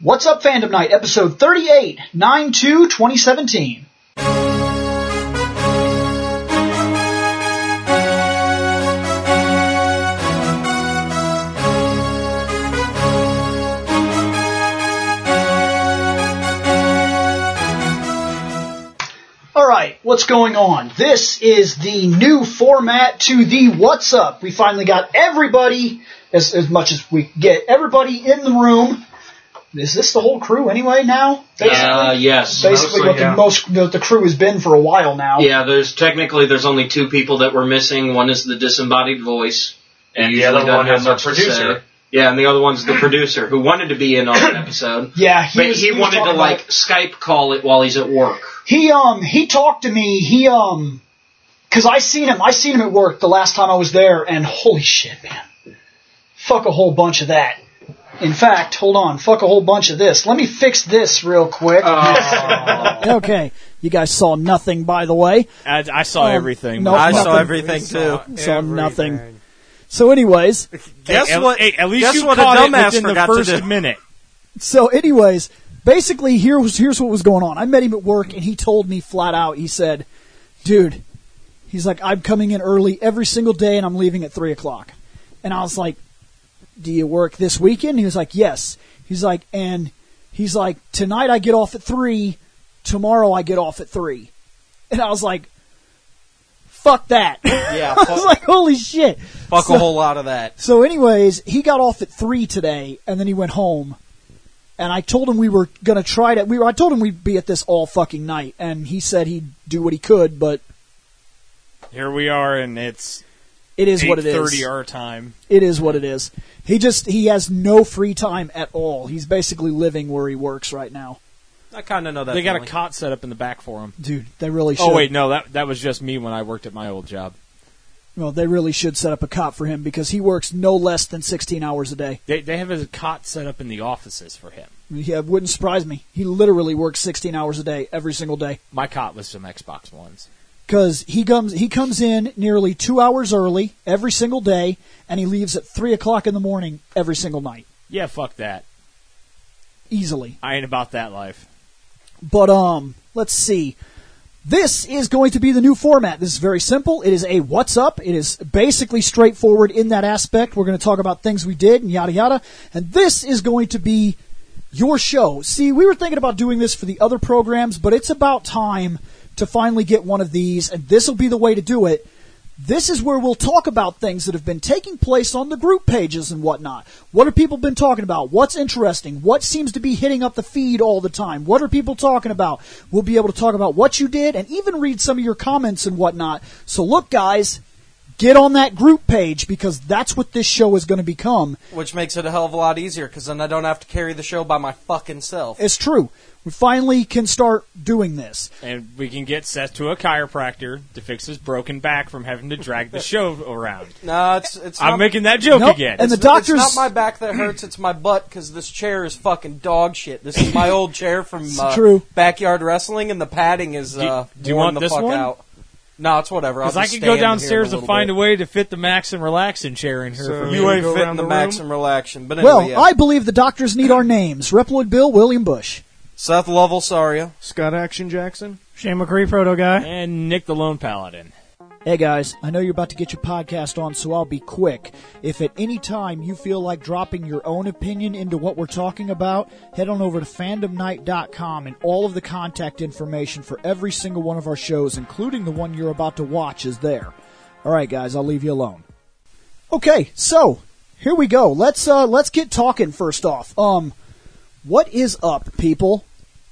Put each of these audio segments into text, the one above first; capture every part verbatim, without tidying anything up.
What's Up Fandom Night, episode thirty-eight, nine two twenty seventeen. Alright, what's going on? This is the new format to the What's Up. We finally got everybody, as, as much as we get, everybody in the room. Is this the whole crew anyway now? Basically? Uh, yes. Basically Mostly, what yeah. the most the, the crew has been for a while now. Yeah, there's technically there's only two people that we're missing. One is the disembodied voice. And the other one is our producer. Yeah, and the other one's the producer who wanted to be in on an episode. Yeah, he but was, he, he was wanted to like about, Skype call it while he's at work. He um he talked to me. He um because I seen him. I seen him at work the last time I was there, and holy shit, man, fuck a whole bunch of that. In fact, hold on, fuck a whole bunch of this. Let me fix this real quick. Oh. Okay, you guys saw nothing, by the way. I, I saw um, everything. No, I nothing. saw everything too. Saw, saw everything. nothing. So, anyways, Guess hey, what? Hey, at least guess you what caught a it dumbass within the forgot first to do. minute. So, anyways, basically, here was here's what was going on. I met him at work, and he told me flat out. He said, "Dude," he's like, "I'm coming in early every single day, and I'm leaving at three o'clock." And I was like, "Do you work this weekend?" He was like, "Yes." He's like, and he's like, "Tonight I get off at three. Tomorrow I get off at three." And I was like, "Fuck that!" Yeah, I was like, "Holy shit!" Fuck so, a whole lot of that. So, anyways, he got off at three today, and then he went home. And I told him we were gonna try to. We were. I told him we'd be at this all fucking night, and he said he'd do what he could, but Here we are, and it's it is what it eight thirty is. our time. It is what it is. He just he has no free time at all. He's basically living where he works right now. I kind of know that. They got feeling. a cot set up in the back for him. Dude, they really should. Oh wait, no, that that was just me when I worked at my old job. Well, they really should set up a cot for him because he works no less than sixteen hours a day. They they have a cot set up in the offices for him. Yeah, it wouldn't surprise me. He literally works sixteen hours a day every single day. My cot was some Xbox Ones. Because he comes he comes in nearly two hours early every single day, and he leaves at three o'clock in the morning every single night. Yeah, fuck that. Easily. I ain't about that life. But, um, let's see. This is going to be the new format. This is very simple. It is a What's Up. It is basically straightforward in that aspect. We're going to talk about things we did and yada yada. And this is going to be your show. See, we were thinking about doing this for the other programs, but it's about time to finally get one of these, and this will be the way to do it. This is where we'll talk about things that have been taking place on the group pages and whatnot. What have people been talking about? What's interesting? What seems to be hitting up the feed all the time? What are people talking about? We'll be able to talk about what you did and even read some of your comments and whatnot. So look, guys, get on that group page because that's what this show is going to become. Which makes it a hell of a lot easier because then I don't have to carry the show by my fucking self. It's true. We finally can start doing this. And we can get Seth to a chiropractor to fix his broken back from having to drag the show around. No, it's it's. I'm not, making that joke Nope. again. And the it's, doctors- It's not my back that hurts. It's my butt because this chair is fucking dog shit. This is my old chair from uh, true. backyard wrestling, and the padding is uh, Do- do you worn want the this fuck one? out. No, it's whatever. Because I could go downstairs to find a way to fit the Max and Relaxin' chair in here. So for me You to ain't go fitting around the the max room. and relaxing. But anyway, Well, yeah. I believe the doctors need our names. Reploid Bill, William Bush. Seth Lovell, Saria. Scott Action Jackson. Shane McCree, Proto Guy. And Nick the Lone Paladin. Hey guys, I know you're about to get your podcast on, so I'll be quick. If at any time you feel like dropping your own opinion into what we're talking about, head on over to fandom night dot com and all of the contact information for every single one of our shows, including the one you're about to watch, is there. Alright guys, I'll leave you alone. Okay, so, here we go. Let's uh let's get talking first off. Um what is up, people?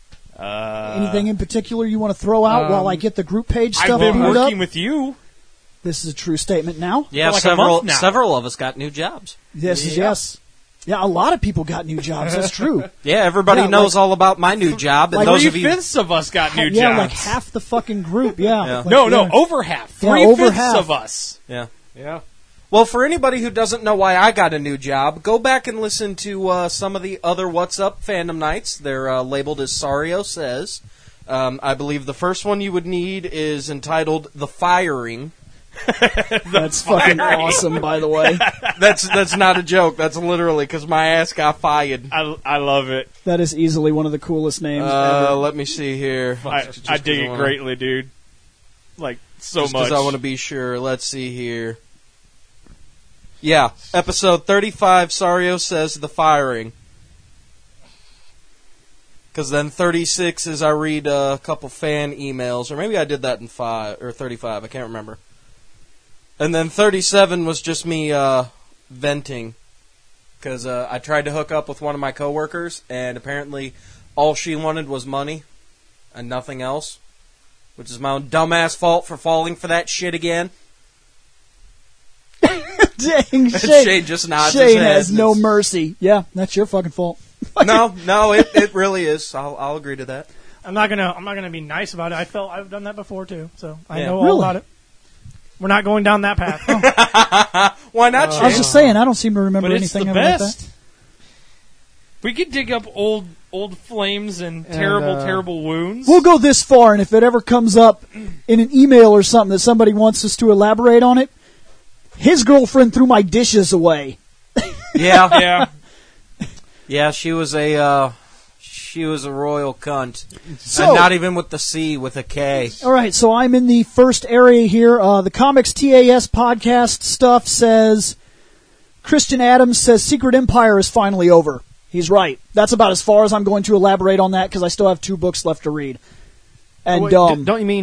Uh, Anything in particular you want to throw out um, while I get the group page I've stuff been booted working up? with you. This is a true statement now. Yeah, For like a several month now. several of us got new jobs. Yes, is Yeah. yes. Yeah, a lot of people got new jobs. That's true. Yeah, everybody Yeah, knows like- all about my new job, and like those Three of you. fifths of us got new yeah, jobs. like half the fucking group. Yeah. Yeah. Like, no, no, yeah. over half. Yeah, Three over fifths half. of us. Yeah. Yeah. Well, for anybody who doesn't know why I got a new job, go back and listen to uh, some of the other What's Up fandom nights. They're uh, labeled as Sario Says. Um, I believe the first one you would need is entitled The Firing, That's fucking awesome, by the way. That's that's not a joke. That's literally because my ass got fired. I, I love it. That is easily one of the coolest names Uh, ever. let me see here. I, Just I 'cause dig it wanna- greatly, dude. Like, so Just much. because I want to be sure. Let's see here. Yeah, episode thirty-five, Sario says the firing. Because then thirty-six is I read a couple fan emails, or maybe I did that in five or thirty-five. I can't remember. And then thirty-seven was just me uh, venting. Because uh, I tried to hook up with one of my coworkers, and apparently all she wanted was money and nothing else. Which is my own dumbass fault for falling for that shit again. Dang, Shane, Shane just nods Shane his head. has no mercy. Yeah, that's your fucking fault. No, no, it, it really is. I'll, I'll agree to that. I'm not gonna. I'm not gonna be nice about it. I felt I've done that before too, so I Yeah. know all Really? about it. We're not going down that path. Why not, I was Shane? just saying, I don't seem to remember but it's anything the ever like best. that. We could dig up old old flames and, And, terrible, uh, terrible wounds. We'll go this far, and if it ever comes up in an email or something that somebody wants us to elaborate on it, his girlfriend threw my dishes away. Yeah, yeah. yeah. She was a uh, she was a royal cunt, So- and not even with the C, with a K. All right, so I'm in the first area here. Uh, the Comics T A S podcast stuff says Christian Adams says Secret Empire is finally over. He's right. That's about as far as I'm going to elaborate on that because I still have two books left to read. And Wait, um, d- don't you mean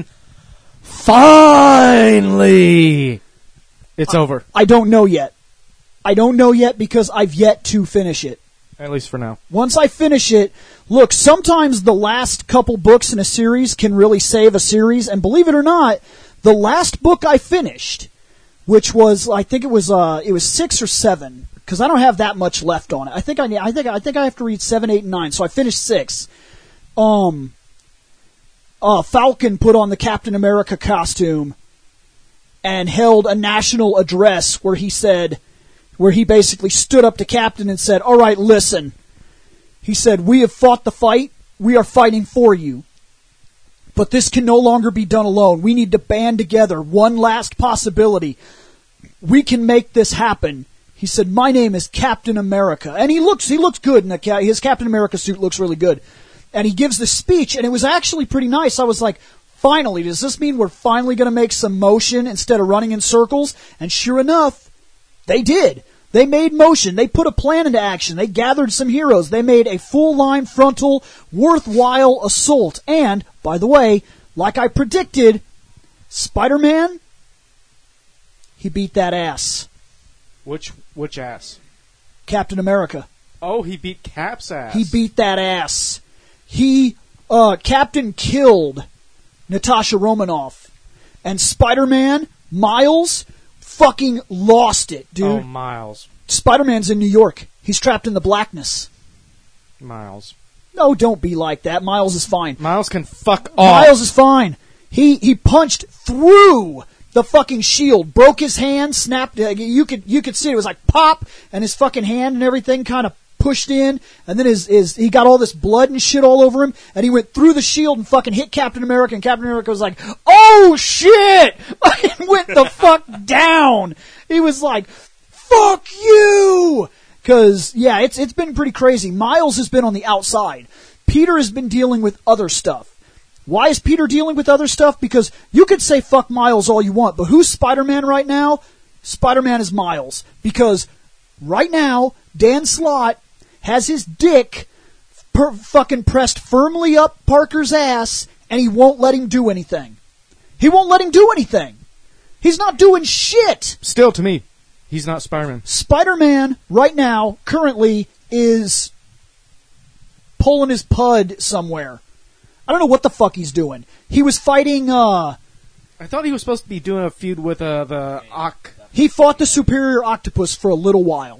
finally? It's over, I don't know yet. I don't know yet because I've yet to finish it. at least for now. Once I finish it, look, sometimes the last couple books in a series can really save a series, and believe it or not, the last book I finished, which was, I think it was, uh, it was six or seven, because I don't have that much left on it. I think I, need, I think, I think I have to read seven, eight, and nine, so I finished six. Um, uh, Falcon put on the Captain America costume and held a national address where he said, where he basically stood up to Captain and said, all right, listen. He said, we have fought the fight. We are fighting for you. But this can no longer be done alone. We need to band together. One last possibility. We can make this happen. He said, my name is Captain America. And he looks, he looks good in the, his Captain America suit looks really good. And he gives this speech, and it was actually pretty nice. I was like, finally, does this mean we're finally going to make some motion instead of running in circles? And sure enough, they did. They made motion. They put a plan into action. They gathered some heroes. They made a full-line, frontal, worthwhile assault. And, by the way, like I predicted, Spider-Man, he beat that ass. Which which ass? Captain America. Oh, he beat Cap's ass. He beat that ass. He, uh, Captain killed Natasha Romanoff. And Spider-Man, Miles, fucking lost it, dude. Oh, Miles. Spider-Man's in New York. He's trapped in the blackness. Miles. No, don't be like that. Miles is fine. Miles can fuck off. Miles is fine. He he punched through the fucking shield, broke his hand, snapped. Uh, you could you could see it, it was like pop, and his fucking hand and everything kind of pushed in, and then his his he got all this blood and shit all over him, and he went through the shield and fucking hit Captain America, and Captain America was like, "Oh shit!" and went the fuck down. He was like, "Fuck you!" Because yeah, it's it's been pretty crazy. Miles has been on the outside. Peter has been dealing with other stuff. Why is Peter dealing with other stuff? Because you could say fuck Miles all you want, but who's Spider-Man right now? Spider-Man is Miles. Because right now, Dan Slott has his dick per- fucking pressed firmly up Parker's ass, and he won't let him do anything. He won't let him do anything. He's not doing shit. Still, to me, he's not Spider-Man. Spider-Man, right now, currently, is pulling his pud somewhere. I don't know what the fuck he's doing. He was fighting, uh... I thought he was supposed to be doing a feud with uh, the Ock. He fought the Superior Octopus for a little while.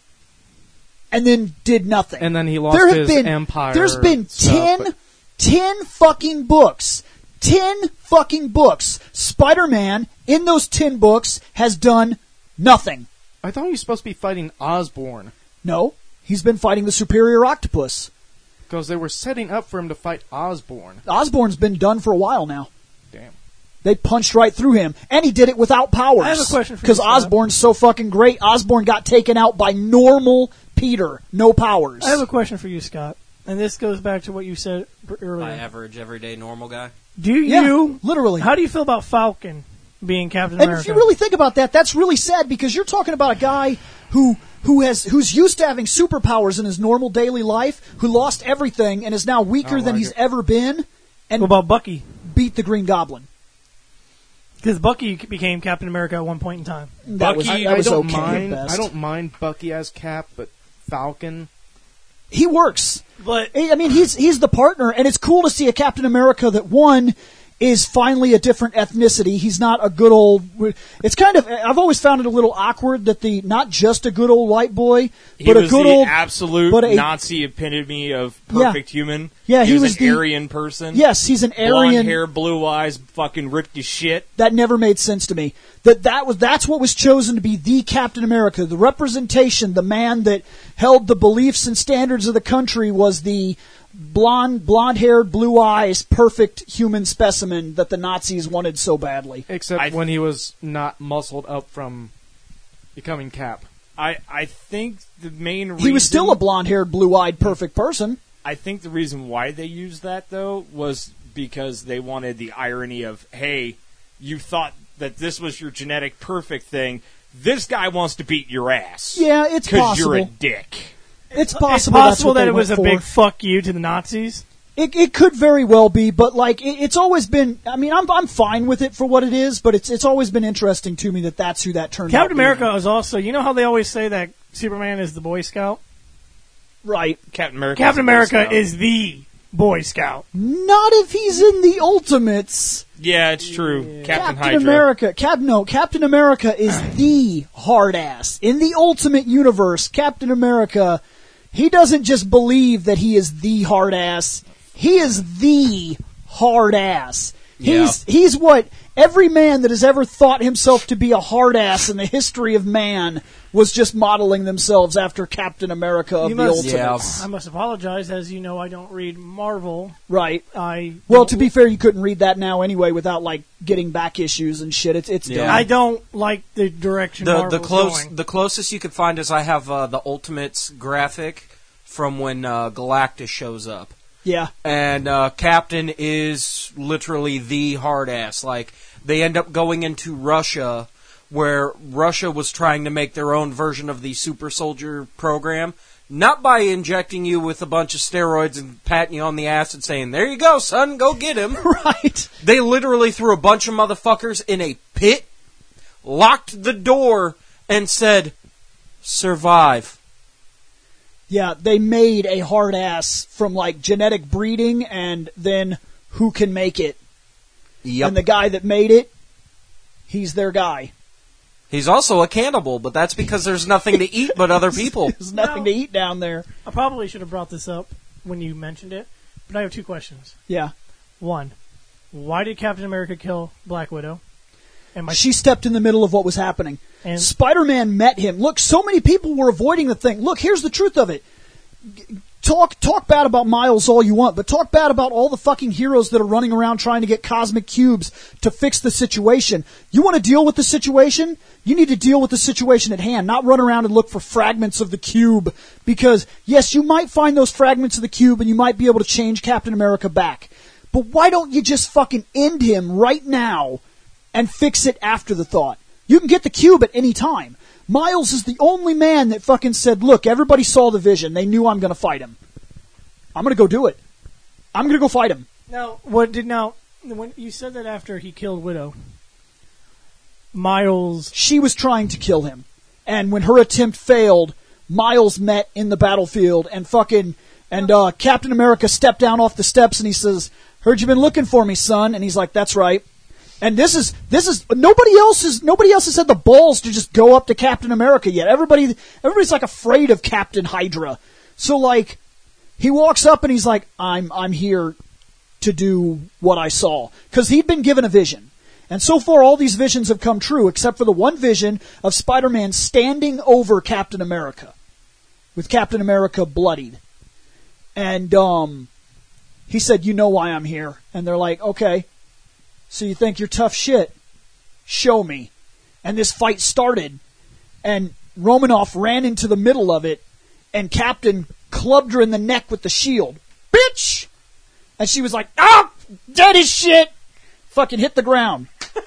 And then did nothing. And then he lost there have his been, empire There's been stuff, ten, but- ten fucking books. Ten fucking books. Spider-Man, in those ten books, has done nothing. I thought he was supposed to be fighting Osborn. No, he's been fighting the Superior Octopus. Because they were setting up for him to fight Osborn. Osborn's been done for a while now. Damn. They punched right through him, and he did it without powers. I have a question for you, because Scott. Osborn's so fucking great. Osborn got taken out by normal Peter, no powers. I have a question for you, Scott, and this goes back to what you said earlier. My average, everyday, normal guy. Do Yeah, you literally. How do you feel about Falcon being Captain And America? if you really think about that, that's really sad because you're talking about a guy who who has who's used to having superpowers in his normal daily life, who lost everything and is now weaker Oh, than like he's it. ever been, and what about Bucky? beat the Green Goblin. Because Bucky became Captain America at one point in time. That was, I, that I was don't okay at mind. best. I don't mind Bucky as Cap, but Falcon. He works. But I mean, he's he's the partner, and it's cool to see a Captain America that one is finally a different ethnicity. He's not a good old. It's kind of. I've always found it a little awkward that the not just a good old white boy, He but was a good the old. absolute but a- Nazi epitome of perfect human. Yeah, he, he was, was an the- Aryan person. Yes, he's an blonde Aryan. hair, blue eyes, fucking ripped as shit. That never made sense to me. That that was that's what was chosen to be the Captain America, the representation, the man that held the beliefs and standards of the country was the blonde, blonde-haired, blue eyes, perfect human specimen that the Nazis wanted so badly. Except I- when he was not muscled up from becoming Cap. I, I think the main reason He was still a blonde-haired, blue-eyed, perfect person. I think the reason why they used that though was because they wanted the irony of, hey, you thought that this was your genetic perfect thing. This guy wants to beat your ass. Yeah, it's because possible. you're a dick. It's it's possible. that's possible what that they it was a went big for. fuck you to the Nazis. It, it could very well be, but like it, it's always been. I mean, I'm I'm fine with it for what it is, but it's it's always been interesting to me that that's who that turned out. Captain being. America is also. You know how they always say that Superman is the Boy Scout? right? Captain America. Captain America is the Boy Scout. Not if he's in the Ultimates. Yeah, it's true. Captain, Captain Hydra. America, Cap, no, Captain America is the hard ass in the Ultimate Universe. Captain America, he doesn't just believe that he is the hard ass. He is the hard ass. He's he's what every man that has ever thought himself to be a hard ass in the history of man was just modeling themselves after Captain America of You the must- Ultimates. I must apologize, as you know, I don't read Marvel. Right. I Well, don't- to be fair, you couldn't read that now anyway without like getting back issues and shit. It's it's Yeah. dumb. I don't like the direction The Marvel's the close going. the closest you could find is I have uh, the Ultimates graphic from when uh, Galactus shows up. Yeah. And uh, Captain is literally the hard ass. Like, they end up going into Russia, where Russia was trying to make their own version of the super soldier program. Not by injecting you with a bunch of steroids and patting you on the ass and saying, there you go, son, go get him. Right. They literally threw a bunch of motherfuckers in a pit, locked the door, and said, survive. Yeah, they made a hard ass from like genetic breeding and then who can make it. Yep. And the guy that made it, he's their guy. He's also a cannibal, but that's because there's nothing to eat but other people. There's nothing No. to eat down there. I probably should have brought this up when you mentioned it, but I have two questions. Yeah. One, why did Captain America kill Black Widow? And my She stepped in the middle of what was happening. And- Spider-Man met him. Look, so many people were avoiding the thing. Look, here's the truth of it. Talk talk bad about Miles all you want, but talk bad about all the fucking heroes that are running around trying to get cosmic cubes to fix the situation. You want to deal with the situation? You need to deal with the situation at hand, not run around and look for fragments of the cube. Because, yes, you might find those fragments of the cube and you might be able to change Captain America back. But why don't you just fucking end him right now and fix it after the thought? You can get the cube at any time. Miles is the only man that fucking said, look, everybody saw the vision. They knew I'm going to fight him. I'm going to go do it. I'm going to go fight him. Now, what did now? When you said that after he killed Widow, Miles. She was trying to kill him. And when her attempt failed, Miles met in the battlefield and fucking, and uh, Captain America stepped down off the steps and he says, heard you been looking for me, son. And he's like, that's right. And this is, this is, nobody else is, nobody else has had the balls to just go up to Captain America yet. Everybody, everybody's like afraid of Captain Hydra. So like, he walks up and he's like, I'm, I'm here to do what I saw. Cause he'd been given a vision. And so far all these visions have come true except for the one vision of Spider-Man standing over Captain America. With Captain America bloodied. And, um, he said, you know why I'm here. And they're like, okay. So you think you're tough shit? Show me. And this fight started, and Romanoff ran into the middle of it, and Captain clubbed her in the neck with the shield. Bitch! And she was like, ah, dead as shit! Fucking hit the ground.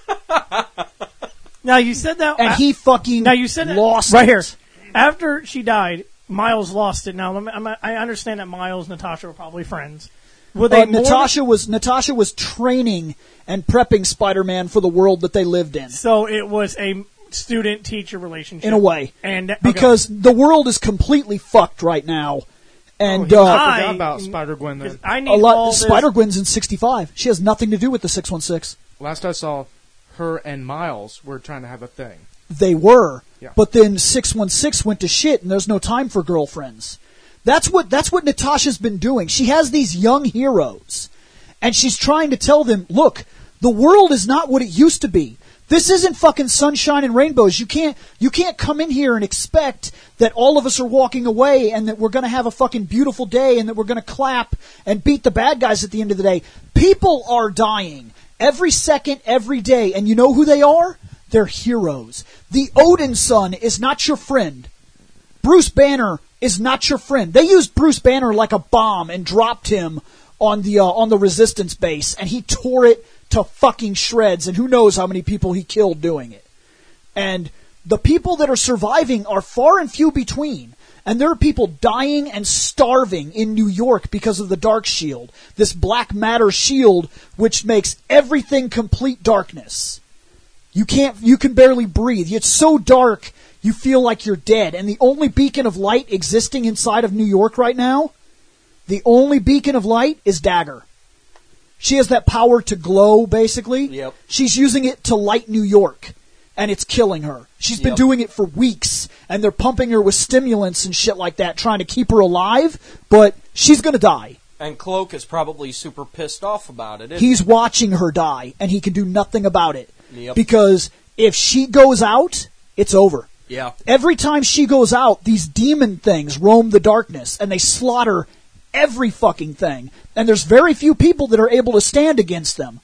Now you said that, And he fucking now you said that, lost right it. here. After she died, Miles lost it. Now let me- I'm- I understand that Miles and Natasha were probably friends. Were they Uh, more Natasha was Natasha was training and prepping Spider-Man for the world that they lived in, than- so it was a student-teacher relationship in a way. and okay. Because the world is completely fucked right now. And Oh, uh, I I- forgot about Spider-Gwen then. I need a lot all this- Spider-Gwen's in sixty-five. She has nothing to do with the six one six. Last I saw, her and Miles were trying to have a thing. They were. Yeah. But then six one six went to shit and there's no time for girlfriends. That's what that's what Natasha's been doing. She has these young heroes and she's trying to tell them, look, the world is not what it used to be. This isn't fucking sunshine and rainbows. You can't you can't come in here and expect that all of us are walking away and that we're going to have a fucking beautiful day and that we're going to clap and beat the bad guys at the end of the day. People are dying every second, every day, and you know who they are? They're heroes. The Odin son is not your friend. Bruce Banner is not your friend. They used Bruce Banner like a bomb and dropped him on the uh, on the resistance base, and he tore it to fucking shreds, and who knows how many people he killed doing it. And the people that are surviving are far and few between. And there are people dying and starving in New York because of the Dark Shield. This black matter shield which makes everything complete darkness. You can't, you can barely breathe. It's so dark, you feel like you're dead. And the only beacon of light existing inside of New York right now, the only beacon of light is Dagger. She has that power to glow, basically. Yep. She's using it to light New York, and it's killing her. She's been Yep. doing it for weeks, and they're pumping her with stimulants and shit like that, trying to keep her alive, but she's gonna die. And Cloak is probably super pissed off about it. isn't He's watching her die, and he can do nothing about it. Yep. Because if she goes out, it's over. he? Yeah. Every time she goes out, these demon things roam the darkness, and they slaughter every fucking thing. And there's very few people that are able to stand against them.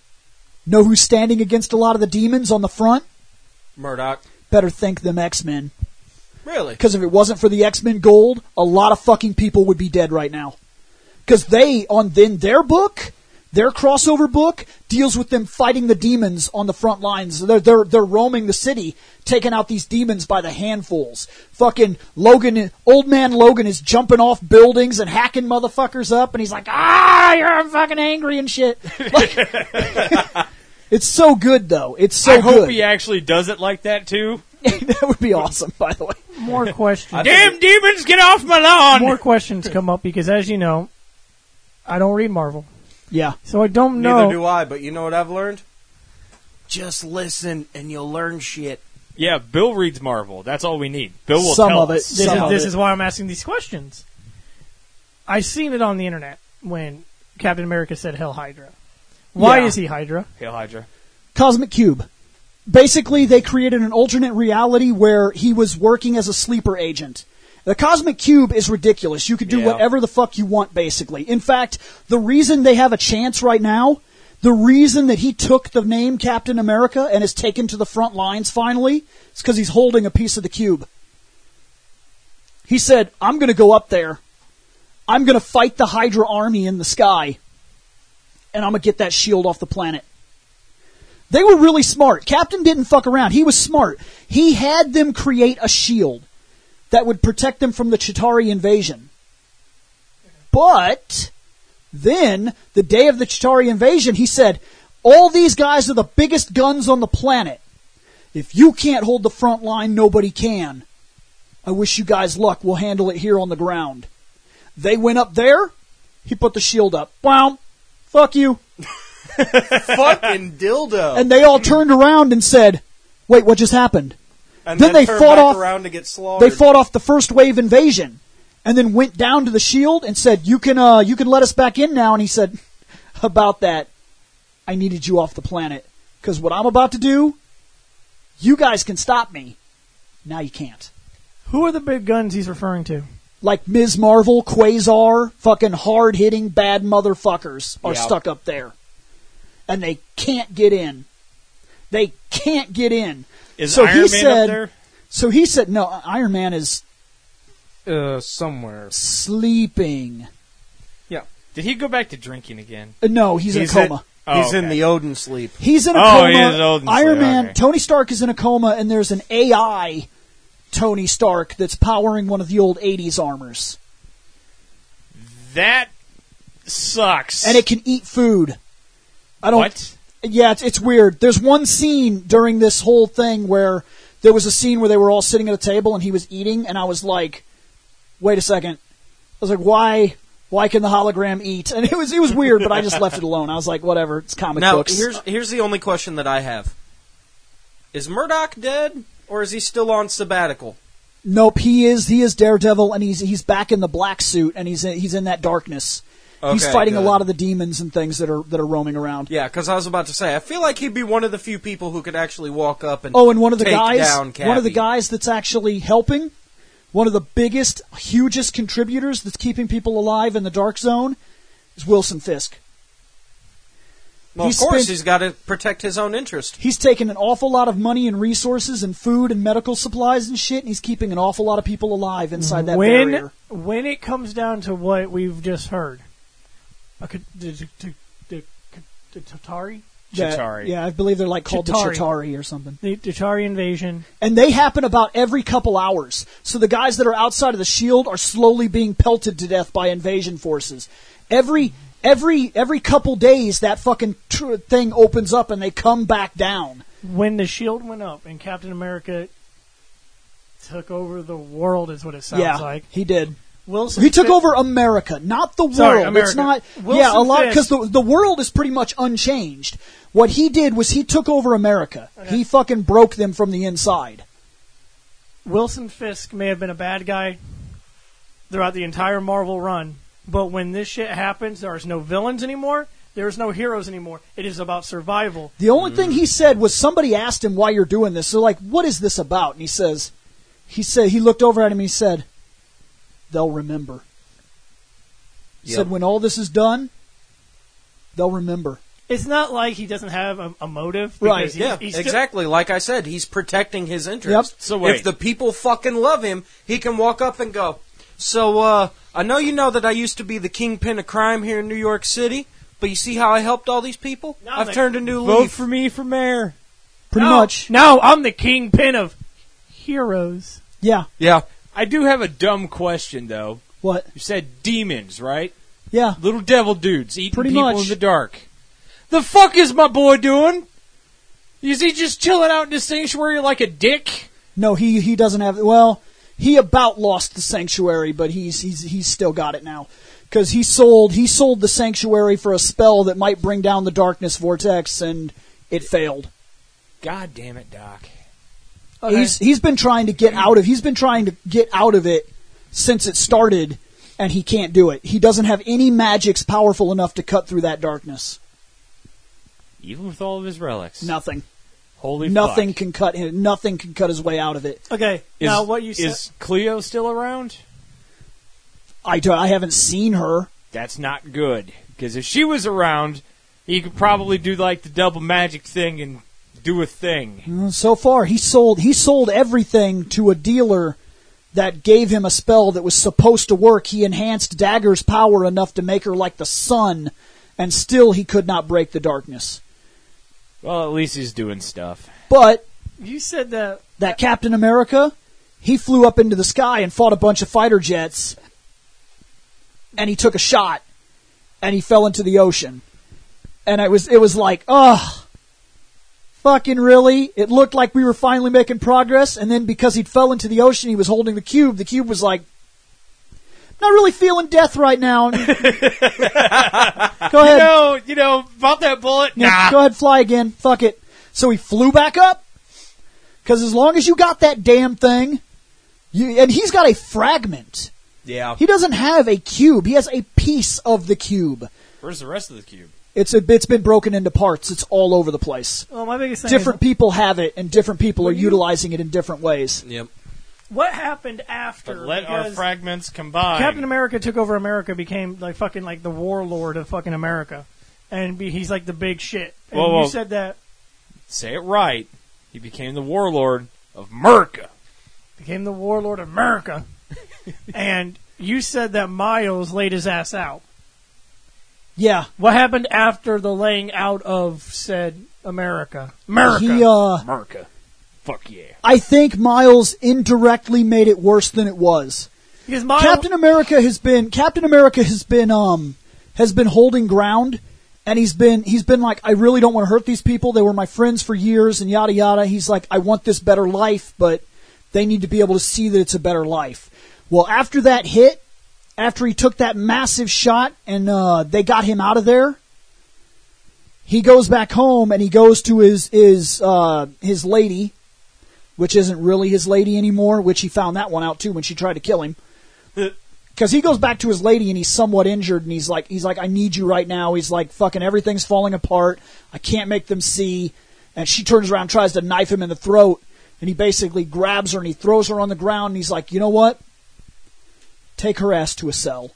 Know who's standing against a lot of the demons on the front? Murdoch. Better thank them X-Men. Really? Because if it wasn't for the X-Men Gold, a lot of fucking people would be dead right now. Because they, on in their book, their crossover book, deals with them fighting the demons on the front lines. They're, they're, they're roaming the city, taking out these demons by the handfuls. Fucking Logan, old man Logan is jumping off buildings and hacking motherfuckers up, and he's like, ah, you're fucking angry and shit. Like, it's so good, though. It's so I good. hope he actually does it like that too. That would be awesome, by the way. more questions. Damn demons, get off my lawn! More questions come up because, as you know, I don't read Marvel, Yeah. so I don't know. Neither do I, but you know what I've learned? Just listen and you'll learn shit. Yeah, Bill reads Marvel. That's all we need. Bill will Some tell of it. us. This, Some is, of this it. is why I'm asking these questions. I seen it on the internet when Captain America said Hell Hydra. Why Yeah. is he Hydra? Hail Hydra. Cosmic Cube. Basically, they created an alternate reality where he was working as a sleeper agent. The Cosmic Cube is ridiculous. You could do Yeah. whatever the fuck you want, basically. In fact, the reason they have a chance right now, the reason that he took the name Captain America and is taken to the front lines finally, is because he's holding a piece of the cube. He said, I'm going to go up there. I'm going to fight the Hydra army in the sky. And I'm going to get that shield off the planet. They were really smart. Captain didn't fuck around. He was smart. He had them create a shield that would protect them from the Chitauri invasion. But then, the day of the Chitauri invasion, he said, all these guys are the biggest guns on the planet. If you can't hold the front line, nobody can. I wish you guys luck. We'll handle it here on the ground. They went up there. He put the shield up. Wow. Fuck you. Fucking dildo. And they all turned around and said, wait, what just happened? And then they turned fought back off- around to get slaughtered. They fought off the first wave invasion and then went down to the shield and said, you can, uh, you can let us back in now. And he said, about that, I needed you off the planet. Because what I'm about to do, you guys can stop me. Now you can't. Who are the big guns he's referring to? Like Miz Marvel, Quasar, fucking hard-hitting bad motherfuckers are Yeah. stuck up there. and they can't get in. They can't get in. Is so Iron he Man said, up there? So he said, no, Iron Man is Uh, somewhere. sleeping. Did he go back to drinking again? Uh, no, he's, He's in a in- coma. Oh, He's in okay. the Odin sleep. He's in a Oh, coma. he is Odin Iron Slayer, Man, okay. Tony Stark is in a coma, and there's an A I Tony Stark that's powering one of the old eighties armors. That sucks. And it can eat food. I don't. What? Yeah, it's, it's weird. There's one scene during this whole thing where there was a scene where they were all sitting at a table and he was eating, and I was like, wait a second. I was like, why? Why can the hologram eat? And it was it was weird, but I just left it alone. I was like, whatever, it's comic Now, books. here's here's the only question that I have: is Murdoch dead, or is he still on sabbatical? Nope, he is he is Daredevil, and he's he's back in the black suit, and he's in, he's in that darkness. he's Okay, fighting a good. lot of the demons and things that are that are roaming around. Yeah, because I was about to say, I feel like he'd be one of the few people who could actually walk up and Oh, and one of the take guys, down one of the Cappy. guys that's actually helping, one of the biggest, hugest contributors that's keeping people alive in the Dark Zone is Wilson Fisk. Well, He's of course, spent- he's got to protect his own interest. He's taken an awful lot of money and resources and food and medical supplies and shit, and he's keeping an awful lot of people alive inside that when barrier. when it comes down to what we've just heard, a c- the the- the- the- the Tatari, That- Chitauri. yeah, I believe they're like called Chitauri. the Chitauri or something. the Tatari invasion. And they happen about every couple hours. So the guys that are outside of the shield are slowly being pelted to death by invasion forces. Every every every couple days, that fucking tr- thing opens up and they come back down. When the shield went up and Captain America took over the world, is what it sounds yeah, like. he did. Wilson He took Fisk- over America, not the world. Sorry, It's America. not. Wilson yeah, a lot because Fisk- the the world is pretty much unchanged. What he did was he took over America. Okay. He fucking broke them from the inside. Wilson Fisk may have been a bad guy throughout the entire Marvel run, but when this shit happens, there's no villains anymore. There's no heroes anymore. It is about survival. The only thing he said was somebody asked him why you're doing this. They're like, "What is this about?" And he says, "He said he looked over at him. And he said, they'll remember." He Yep. said, "When all this is done, they'll remember." It's not like he doesn't have a, a motive. Right, because he's- Yeah, he's still- exactly. Like I said, he's protecting his interest. Yep. So wait. if the people fucking love him, he can walk up and go, so, uh, I know you know that I used to be the kingpin of crime here in New York City, but you see how I helped all these people? No, I've they- turned a new Vote leaf. for me for mayor. Pretty no, much. No, I'm the kingpin of heroes. Yeah. Yeah. I do have a dumb question, though. What? You said demons, right? Yeah. Little devil dudes eating Pretty people much. in the dark. The fuck is my boy doing? Is he just chilling out in the sanctuary like a dick? No, he he doesn't have. Well, he about lost the sanctuary, but he's he's he's still got it now because he sold he sold the sanctuary for a spell that might bring down the darkness vortex, and it failed. God damn it, Doc. He's he's been trying to get out of he's been trying to get out of it since it started, and he can't do it. He doesn't have any magics powerful enough to cut through that darkness. Even with all of his relics. Nothing. Holy Nothing fuck. can cut him. Nothing can cut his way out of it. Okay, Is, now what you said. is Cleo still around? I, do- I haven't seen her. That's not good. Because if she was around, he could probably do like the double magic thing and do a thing. Mm, So far, he sold he sold everything to a dealer that gave him a spell that was supposed to work. He enhanced Dagger's power enough to make her like the sun, and still he could not break the darkness. Well, at least he's doing stuff. But You said that. that Captain America, he flew up into the sky and fought a bunch of fighter jets, and he took a shot, and he fell into the ocean. And it was it was like, ugh, fucking really? It looked like we were finally making progress, and then because he fell into the ocean, he was holding the cube. The cube was like, not really feeling death right now. Go You ahead. know, you know, about that bullet? Yeah, Nah. Go ahead, fly again. Fuck it. So he flew back up. Because as long as you got that damn thing, you, and he's got a fragment. Yeah. He doesn't have a cube. He has a piece of the cube. Where's the rest of the cube? It's a, it's been broken into parts. It's all over the place. Well, my biggest thing Different is, people have it, and different people are When you- utilizing it in different ways. Yep. what happened after? But let our Because fragments combine. Captain America took over America, became like fucking like the warlord of fucking America, and be, he's like the big shit. And Whoa, whoa. you said that Say it right. He became the warlord of America. became the warlord of America. And you said that Miles laid his ass out. Yeah. What happened after the laying out of said America? America. He, uh, America. Fuck yeah. I think Miles indirectly made it worse than it was. because Miles, Captain America has been Captain America has been um has been holding ground, and he's been he's been like, I really don't want to hurt these people. They were my friends for years, and yada yada. He's like, I want this better life, but they need to be able to see that it's a better life. Well, after that hit, after he took that massive shot, and uh, they got him out of there, he goes back home and he goes to his his uh, his lady, which isn't really his lady anymore, which he found that one out too when she tried to kill him. Because he goes back to his lady and he's somewhat injured, and he's like, he's like, I need you right now. He's like, fucking everything's falling apart. I can't make them see. And she turns around and tries to knife him in the throat, and he basically grabs her and he throws her on the ground, and he's like, you know what? Take her ass to a cell.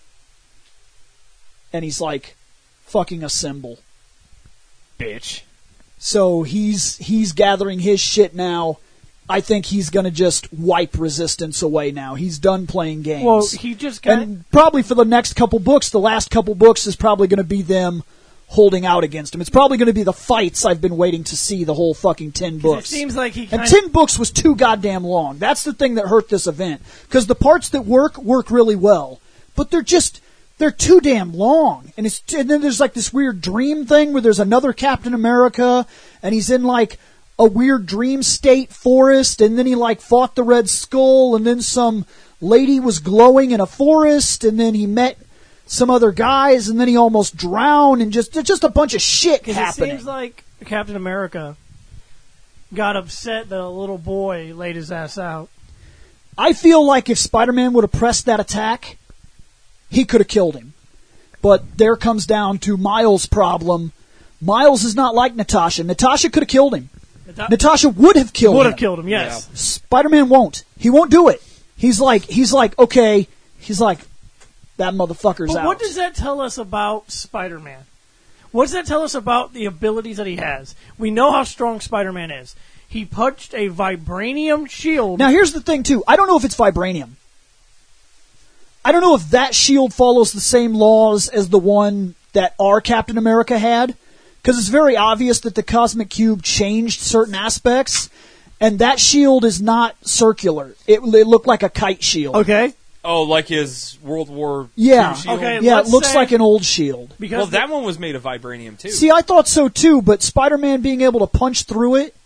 And he's like, fucking a symbol. Bitch. So he's he's gathering his shit now. I think he's going to just wipe Resistance away now. He's done playing games. well, he just got. and probably for the next couple books, the last couple books is probably going to be them holding out against him. It's probably going to be the fights I've been waiting to see the whole fucking ten it books. seems like he And kind ten books was too goddamn long. That's the thing that hurt this event. Because the parts that work, work really well. But they're just, they're too damn long. And it's and then there's like this weird dream thing where there's another Captain America, and he's in like a weird dream state forest, and then he like fought the Red Skull, and then some lady was glowing in a forest, and then he met some other guys, and then he almost drowned, and just just a bunch of shit Because happening. it seems like Captain America got upset that a little boy laid his ass out. I feel like if Spider-Man would have pressed that attack, he could have killed him. But there comes down to Miles' problem. Miles is not like Natasha. Natasha could have killed him. Nata- Natasha would have killed would him. have killed him, yes. Spider-Man won't. He won't do it. He's like, he's like, okay. He's like, that motherfucker's But out. what does that tell us about Spider-Man? What does that tell us about the abilities that he has? We know how strong Spider-Man is. He punched a vibranium shield. Now here's the thing too. I don't know if it's vibranium. I don't know if that shield follows the same laws as the one that our Captain America had. Because it's very obvious that the Cosmic Cube changed certain aspects, and that shield is not circular. It, it looked like a kite shield. Okay. Oh, like his World War Yeah. Two shield? Okay. Yeah, it let's looks say- like an old shield. Because Well, the- that one was made of vibranium, too. See, I thought so too, but Spider-Man being able to punch through it,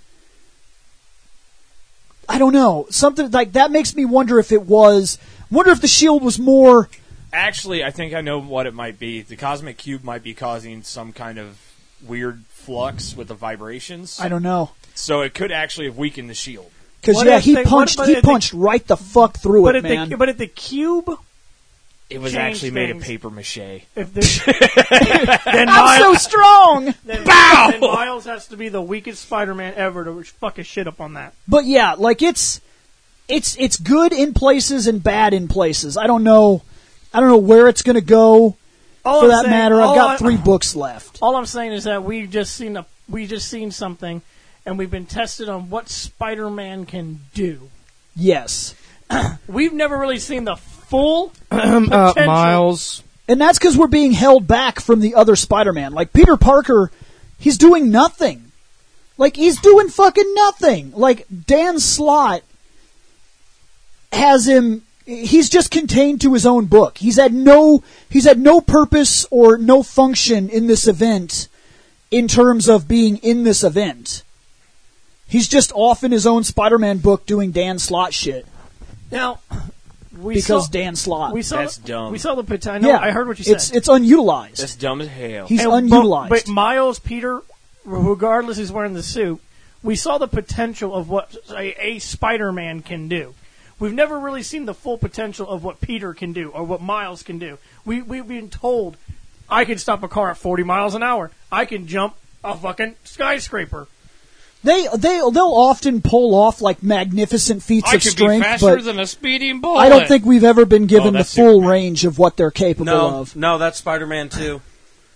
I don't know. Something like that makes me wonder if it was. Wonder if the shield was more. Actually, I think I know what it might be. The Cosmic Cube might be causing some kind of weird flux with the vibrations. I don't know. So it could actually have weakened the shield. Because What yeah, if he they- what- punched. but He if they- punched right the fuck through but it, at man. the but at the cube, It was Changed actually made of things. paper mache. if the, then, I'm so Miles, strong. then, Bow! then Miles has to be the weakest Spider-Man ever to fuck his shit up on that. But yeah, like it's, it's it's good in places and bad in places. I don't know. I don't know where it's going to go. All For I'm that saying- matter, I've all got I- three books left. All I'm saying is that we just seen a we just seen something, and we've been tested on what Spider-Man can do. Yes. We've never really seen the full uh, potential. Miles. And that's because we're being held back from the other Spider-Man. Like, Peter Parker, he's doing nothing. Like, he's doing fucking nothing. Like, Dan Slott has him... He's just contained to his own book. He's had no... He's had no purpose or no function in this event in terms of being in this event. He's just off in his own Spider-Man book doing Dan Slott shit. Now, we Because saw, Dan Slott. we saw That's the, dumb. We saw the potential. yeah, I heard what you said. It's, it's unutilized. That's dumb as hell. He's And- unutilized. But, but Miles, Peter, regardless, he's wearing the suit. We saw the potential of what a, a Spider-Man can do. We've never really seen the full potential of what Peter can do or what Miles can do. We, we've been told, I can stop a car at forty miles an hour. I can jump a fucking skyscraper. They they they'll often pull off like magnificent feats I of could strength, be faster but than a speeding bullet. I don't think we've ever been given Oh, the that's full Superman. range of what they're capable No, of. no, that's Spider-Man two.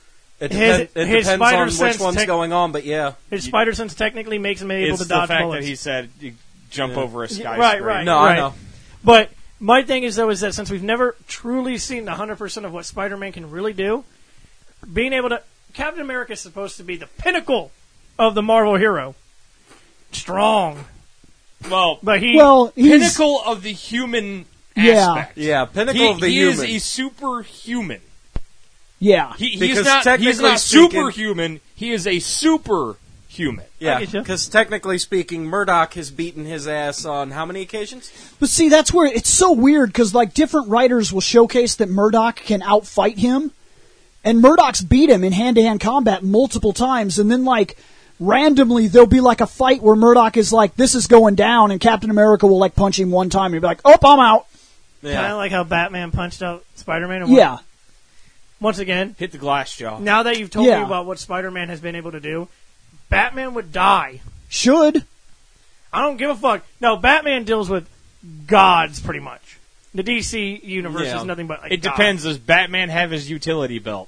It, His- depend, it his depends spider on which sense one's tech- going on, but yeah. His spider sense technically makes him able It's to the dodge fact bullets. that he said you jump Yeah. over a skyscraper. Right, right. No, I know. But my thing is, though, is that since we've never truly seen one hundred percent of what Spider-Man can really do, being able to... Captain America is supposed to be the pinnacle of the Marvel hero. Strong. Well, But he... Well, he's pinnacle of the human Yeah. aspect. Yeah, pinnacle He, of the he human. is a superhuman. yeah. He, he's Because not. He's technically not speaking- superhuman. He is a superhuman. yeah, get you. because technically speaking, Murdoch has beaten his ass on how many occasions? But see, that's where it's so weird because like different writers will showcase that Murdoch can outfight him, and Murdoch's beat him in hand-to-hand combat multiple times, and then like randomly there'll be like a fight where Murdoch is like, "This is going down," and Captain America will like punch him one time and he'll be like, "Oh, I'm out." Kind of like how Batman punched out Spider-Man. And Yeah, Once again, Hit the glass jaw. now that you've told Yeah. me about what Spider-Man has been able to do, Batman would die. should. I don't give a fuck. No, Batman deals with gods pretty much. The D C universe Yeah. is nothing but like It gods. depends. Does Batman have his utility belt?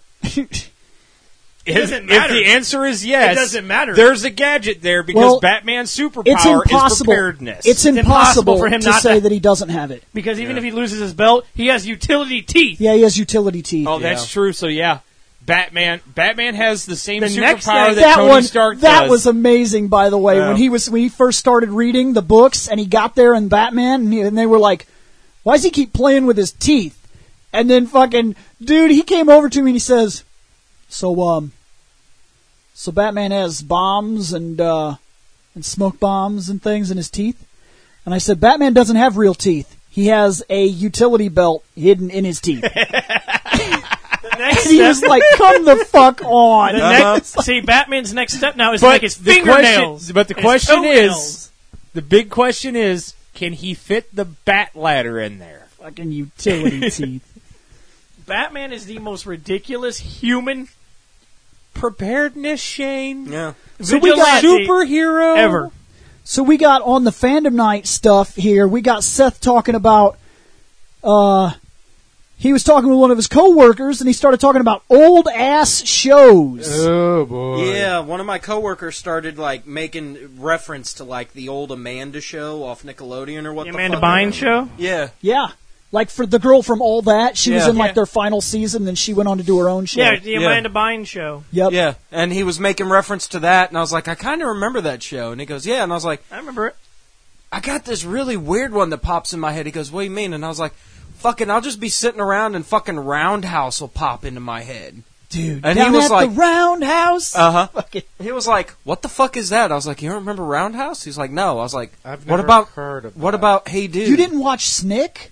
It doesn't if, matter. if the answer is yes, It doesn't matter. There's a gadget there because Well, Batman's It's superpower is impossible. preparedness. It's impossible impossible for him to not say to- that he doesn't have it. Because even Yeah. if he loses his belt, he has utility teeth. Yeah, he has utility teeth. oh, that's Yeah. true. So yeah, Batman. Batman has the same The next superpower thing- that, that Tony one, Stark that does. was amazing. By the way, Yeah. when he was when he first started reading the books and he got there in Batman, and, he, and they were like, "Why does he keep playing with his teeth?" And then fucking dude, he came over to me and he says, "So um, so Batman has bombs and uh, and smoke bombs and things in his teeth," and I said, "Batman doesn't have real teeth. He has a utility belt hidden in his teeth." The next And he was step, like, "Come the fuck on!" the next, see, Batman's next step now is to But make his the fingernails. question- but the his question toenails. is- the big question is, can he fit the bat ladder in there? Fucking utility teeth. Batman is the most ridiculous human Preparedness, Shane. Yeah. So we got vigilante Superhero ever. So we got on the fandom night stuff here. We got Seth talking about. Uh, he was talking with one of his coworkers, and he started talking about old ass shows. Oh boy. Yeah, one of my coworkers started like making reference to like the old Amanda show off Nickelodeon or what The the Amanda fuck. Bynes show. Yeah. Yeah, like for the girl from All That, she was Yeah. in like Yeah. their final season. Then she went on to do her own show. Yeah, the Yeah. Amanda Bynes show. Yep. Yeah, and he was making reference to that, and I was like, I kind of remember that show. And he goes, yeah, and I was like, I remember it. I got this really weird one that pops in my head. He goes, what do you mean? And I was like, fucking, I'll just be sitting around and fucking Roundhouse will pop into my head. Dude. And down he was at like- the Roundhouse. Uh huh. Fucking- He was like, what the fuck is that? I was like, you don't remember Roundhouse? He's like, no. I was like, I've what never about heard of what that. about Hey Dude? you didn't watch Snick?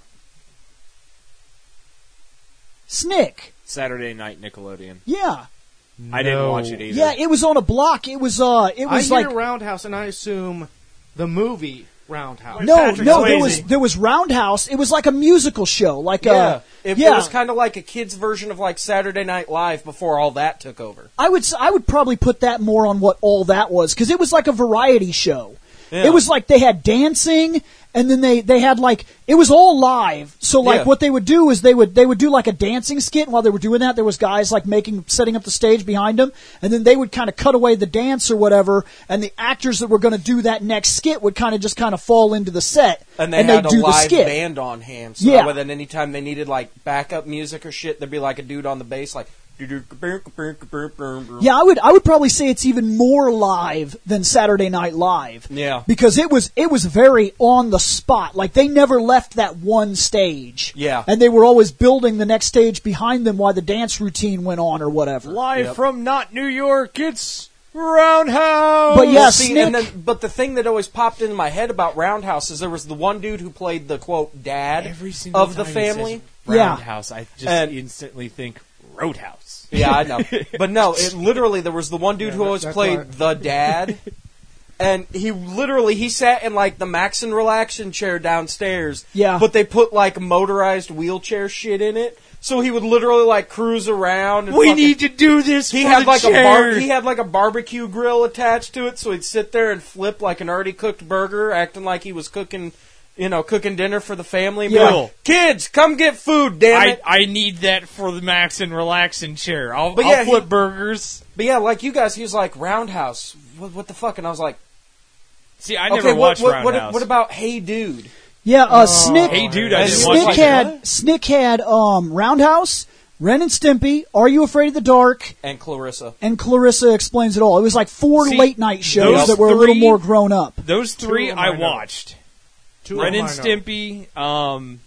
Snick. Saturday Night Nickelodeon. Yeah. I didn't No. watch it either. Yeah. It was on a block. It was. Uh. It I was hear like. Roundhouse, and I assume the movie Roundhouse. No, Patrick no. There Swayze. was there was Roundhouse. It was like a musical show. Like Yeah. uh. It, yeah. it was kind of like a kid's version of like Saturday Night Live before all that took over. I would s- I would probably put that more on what All That was because it was like a variety show. Yeah. It was like they had dancing and then they, they had like it was all live. So like Yeah. what they would do is they would they would do like a dancing skit and while they were doing that there was guys like making setting up the stage behind them and then they would kind of cut away the dance or whatever and the actors that were going to do that next skit would kind of just kind of fall into the set And they they'd had a do the live skit. band on hand. So Yeah. that way then anytime they needed like backup music or shit, there'd be like a dude on the bass like. Yeah, I would I would probably say it's even more live than Saturday Night Live. Yeah. Because it was it was very on the spot. Like they never left that one stage. Yeah. And they were always building the next stage behind them while the dance routine went on or whatever. Live Yep. from not New York, it's Roundhouse. But yeah, See, Snick, and then, but the thing that always popped into my head about Roundhouse is there was the one dude who played the quote dad Every single of the time he says family. Yeah. Roundhouse, I just And- instantly think Roadhouse. Yeah, I know. But no, it literally there was the one dude Yeah, who that- always that's played why- the dad. And he literally he sat in like the Max and Relaxation chair downstairs. Yeah. But they put like motorized wheelchair shit in it. So he would literally like cruise around and We fucking- need to do this. He for had the like a bar- chair. he had like a barbecue grill attached to it, so he'd sit there and flip like an already cooked burger, acting like he was cooking, you know, cooking dinner for the family. and Yeah. be like, kids, come get food, damn I, it. I need that for the max and relaxing chair. I'll, But I'll yeah, flip he- burgers. But yeah, like you guys, he was like, Roundhouse, what, what the fuck? And I was like, See, I never okay, what, watched what, what, Roundhouse. what about Hey Dude? Yeah, uh, Snick. Hey, dude, I And didn't Snick Snick watch had- it. had Snick had um, Roundhouse, Ren and Stimpy, Are You Afraid of the Dark, And Clarissa. and Clarissa Explains It All. It was like four See, late night shows those that were a little three- more grown up. Those three of them I I know. watched. Two Ren of and them I know. Stimpy, um,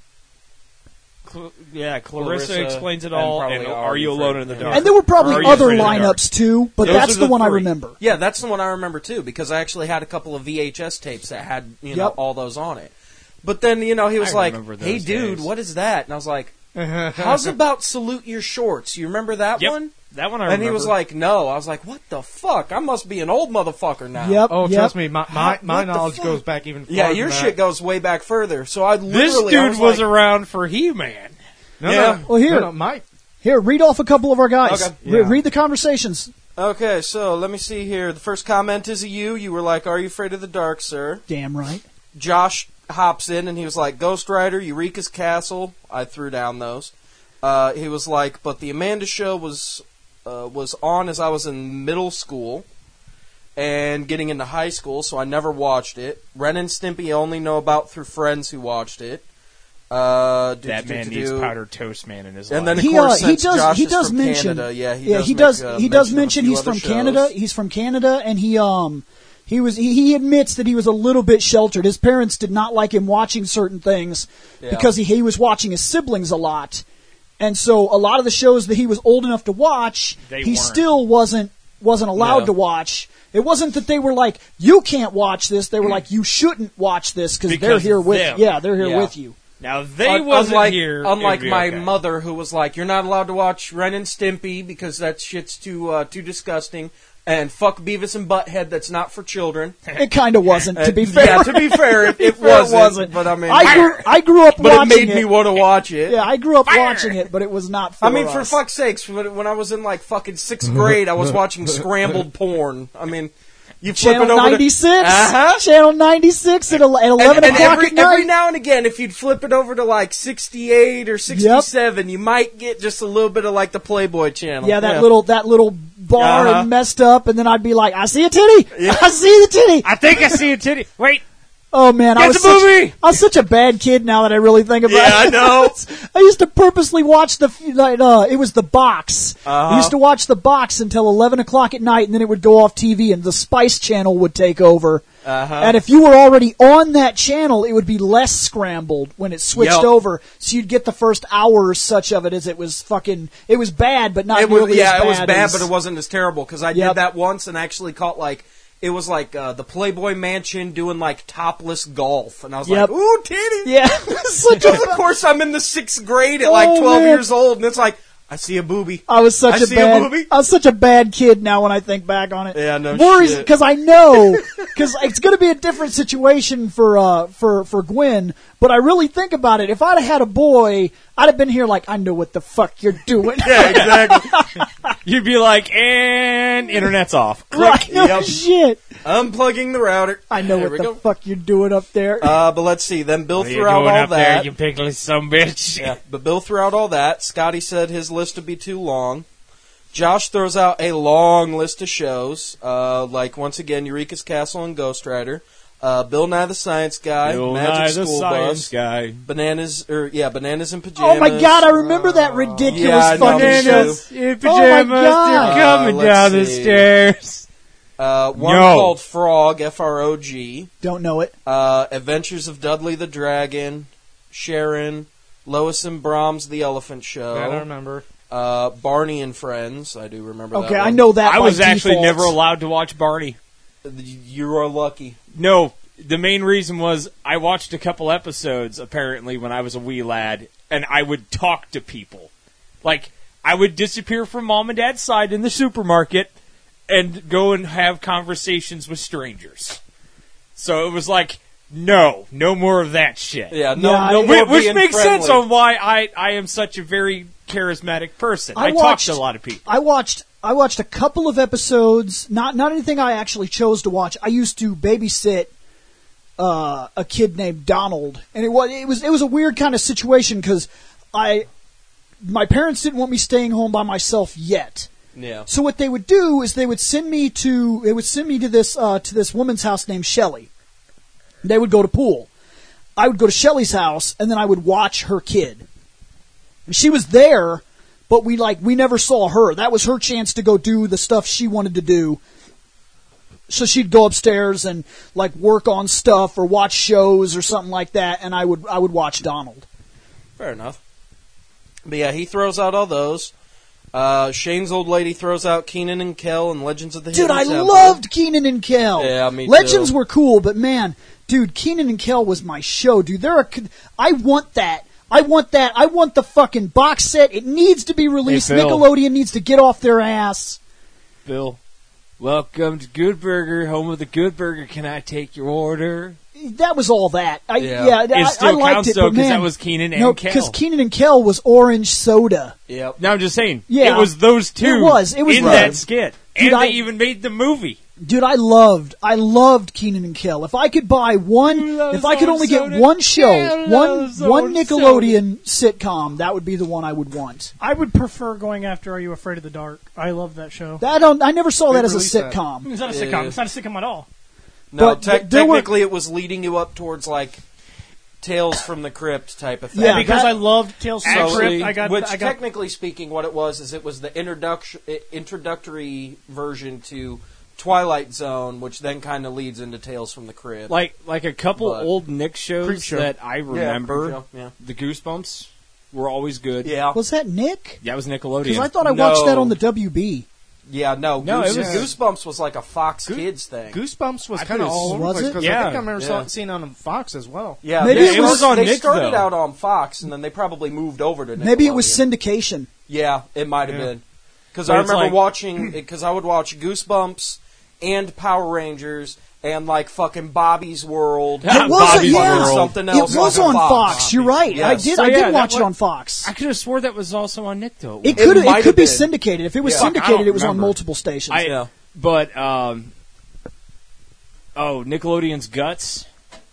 Cl- yeah, Clarissa, Clarissa, Explains It and All, probably and Are Are You You Afraid Alone of in the the Dark? And there were probably Or Are You other Afraid of the Dark? lineups too, but Those that's are the the one I three. remember. Yeah, that's the one I remember too, because I actually had a couple of V H S tapes that had, you know, Yep. all those on it. But then, you know, he was I like, remember those hey dude, days. what is that? And I was like, how's about Salute Your Shorts? You remember that Yep, one? that one I And remember. he was like, no. I was like, what the fuck? I must be an old motherfucker now. Yep. Oh, yep. trust me, my my, my What the knowledge fuck? goes back even. Yeah, farther your than shit that. goes way back further. So I this literally, dude I was, was, like, around for He-Man. No, Yeah. no, Well, here. no, no, Mike. Here, read off a couple of our guys. Okay. Re- Yeah. read the conversations. Okay, so let me see here. The first comment is a you. You were like, are you afraid of the dark, sir? Damn right. Josh hops in and he was like, Ghost Rider, Eureka's Castle. I threw down those. Uh, he was like, but the Amanda Show was uh, was on as I was in middle school and getting into high school, so I never watched it. Ren and Stimpy I only know about through friends who watched it. Uh, do- That do- man do- needs do. powdered toast man in his And life. then, of He, course, uh, he since does. Josh he is does from mention. Canada, yeah, he yeah, does he make, does. uh, he does mention of a mention few he's other from shows. Canada. He's from Canada, and he um he was he, he admits that he was a little bit sheltered. His parents did not like him watching certain things Yeah. because he he was watching his siblings a lot, and so a lot of the shows that he was old enough to watch, They he weren't. still wasn't wasn't allowed No. to watch. It wasn't that they were like, you can't watch this. They were like, you shouldn't watch this because they're Because here with them. yeah they're here Yeah. with you. Now, they Un- wasn't unlike, here. Unlike it'd be my okay. mother, who was like, "You're not allowed to watch Ren and Stimpy because that shit's too uh, too disgusting." And fuck Beavis and Butthead, that's not for children. It kind of wasn't, to be Uh, fair. yeah, to be fair, it, it, fair, it wasn't, wasn't. But I mean, I grew I grew up but it watching made me it. want to watch it. Yeah, I grew up Fire! watching it, but it was not for I mean, for us. fuck's sakes, when, when I was in like fucking sixth grade, I was watching scrambled porn. I mean, you flip Channel it over ninety-six, to uh-huh. Channel ninety-six at ele- at eleven and, and o'clock every, at night. every now and again, if you'd flip it over to like sixty-eight or sixty-seven, you might get just a little bit of like the Playboy channel. yeah, that little that little bar Uh-huh. and messed up, and then I'd be like, "I see a titty, Yeah. I see the titty." I think I see a titty. Wait, Oh man, I Get was the such, movie! I was such a bad kid now that I really think about Yeah, it. I know. I used to purposely watch the like, uh, it was the box. Uh-huh. I used to watch the box until eleven o'clock at night, and then it would go off T V, and the Spice Channel would take over. Uh-huh. And if you were already on that channel, it would be less scrambled when it switched Yep. over. So you'd get the first hour or such of it as it was fucking. It was bad, but not It was, nearly yeah, as it was bad. bad, as- but it wasn't as terrible because I Yep. did that once and actually caught like it was like uh, the Playboy Mansion doing like topless golf, and I was Yep. like, "Ooh, titties!" Yeah, such Because a, of course I'm in the sixth grade at Oh, like twelve man. years old, and it's like I see a boobie. I was such I a see a bad. movie. I was such a bad kid now when I think back on it. Yeah, no Worries shit. because I know because it's going to be a different situation for uh for for Gwen. But I really think about it. If I'd have had a boy, I'd have been here like I know what the fuck you're doing. Yeah, exactly. you'd be like, and internet's off. Right, no Yep. shit. Unplugging the router. I know There what we the go. fuck you're doing up there. Uh, but let's see. Then Bill What are you threw out doing all up that. there, you pickly some bitch? Yeah, but Bill threw out all that. Scotty said his list would be too long. Josh throws out a long list of shows, uh, like once again Eureka's Castle and Ghost Rider, uh, Bill Nye the Science Guy, Bill Magic Nye the School Science Bus, Guy. Bananas, or yeah, Bananas in Pajamas. Oh my god, I remember that ridiculous Yeah, I know, fucking me show. too. in Oh my pajamas, God. they're coming Uh, let's down the see. stairs. Uh, one Yo. called Frog, F R O G. Don't know it. Uh, Adventures of Dudley the Dragon, Sharon, Lois and Brahms, The Elephant Show. I don't remember. Uh, Barney and Friends. I do remember that Okay, I one. know that. I by was actually default. never allowed to watch Barney. You are lucky. No, the main reason was I watched a couple episodes, apparently, when I was a wee lad, and I would talk to people. Like, I would disappear from mom and dad's side in the supermarket and go and have conversations with strangers. So it was like, no, no more of that shit. Yeah, no, Yeah, no I- more Which, which being makes friendly. sense on why I, I am such a very charismatic person. I I, talk watched- to a lot of people. I watched I watched a couple of episodes, not not anything I actually chose to watch. I used to babysit uh, a kid named Donald, and it was it was it was a weird kind of situation because I my parents didn't want me staying home by myself yet. Yeah. So what they would do is they would send me to they would send me to this uh, to this woman's house named Shelley. They would go to pool. I would go to Shelley's house, and then I would watch her kid. And she was there, but we like we never saw her. That was her chance to go do the stuff she wanted to do. So she'd go upstairs and like work on stuff or watch shows or something like that, and I would I would watch Donald. Fair enough. But yeah, he throws out all those. Uh, Shane's old lady throws out Kenan and Kel and Legends of the Dude, Hidden I Temple. loved Kenan and Kel. Yeah, me Legends too. were cool, but man, dude, Kenan and Kel was my show, dude. There are, I want that. I want that. I want the fucking box set. It needs to be released. Hey, Phil. Nickelodeon needs to get off their ass. Bill, welcome to Good Burger, home of the Good Burger. Can I take your order? That was all that. I, Yeah. yeah, It I, still I liked counts, it, though, but 'cause man, that was Kenan and no, Kel. because Kenan and Kel was orange soda. Yep. No, I'm just saying. Yeah. It was those two. It was. It was in right. that skit, Dude, and I- they even made the movie. Dude, I loved, I loved Kenan and Kel. If I could buy one, Who loves if I could orange only soda? get one show, Kel one loves one orange Nickelodeon sitcom, that would be the one I would want. I would prefer going after Are You Afraid of the Dark? I love that show. That I don't, I never saw They that as a released that. sitcom. It's not a Yeah. sitcom. It's not a sitcom at all. No, But te- th- there were- technically it was leading you up towards like Tales from the Crypt type of thing. Yeah, because that- I loved Tales from the Actually, Crypt. I got, Which, I got technically speaking, what it was is it was the introduction, introductory version to Twilight Zone, which then kind of leads into Tales from the Crypt. Like like a couple But- old Nick shows Creep show. that I remember. Yeah, yeah. The Goosebumps were always good. Yeah, Was that Nick? That was Nickelodeon. Because I thought I watched No. that on the W B. yeah, no, No, Goose, it was- Goosebumps was like a Fox Goo- Kids thing. Goosebumps was I kind of could've- all over Was the place it? because Yeah. I think I remember Yeah. saw, seeing it on Fox as well. Yeah, Maybe they, it was on they Nick, started though. out on Fox, and then they probably moved over to Nickelodeon. Maybe it was syndication. Yeah, it might have Yeah. been. Because But I it's remember like- watching, because I would watch Goosebumps and Power Rangers and like fucking Bobby's World. It was, Bobby's yeah. World. Something It else was on on Fox. Fox. You're right. I Yes. did. So, I yeah, did that watch it was- on Fox. I could have swore that was also on Nick though. It It could. It, might could have be been. syndicated. If it was Yeah. Fuck, I syndicated, don't it was on remember. multiple stations. I- Yeah. But um, oh, Nickelodeon's Guts.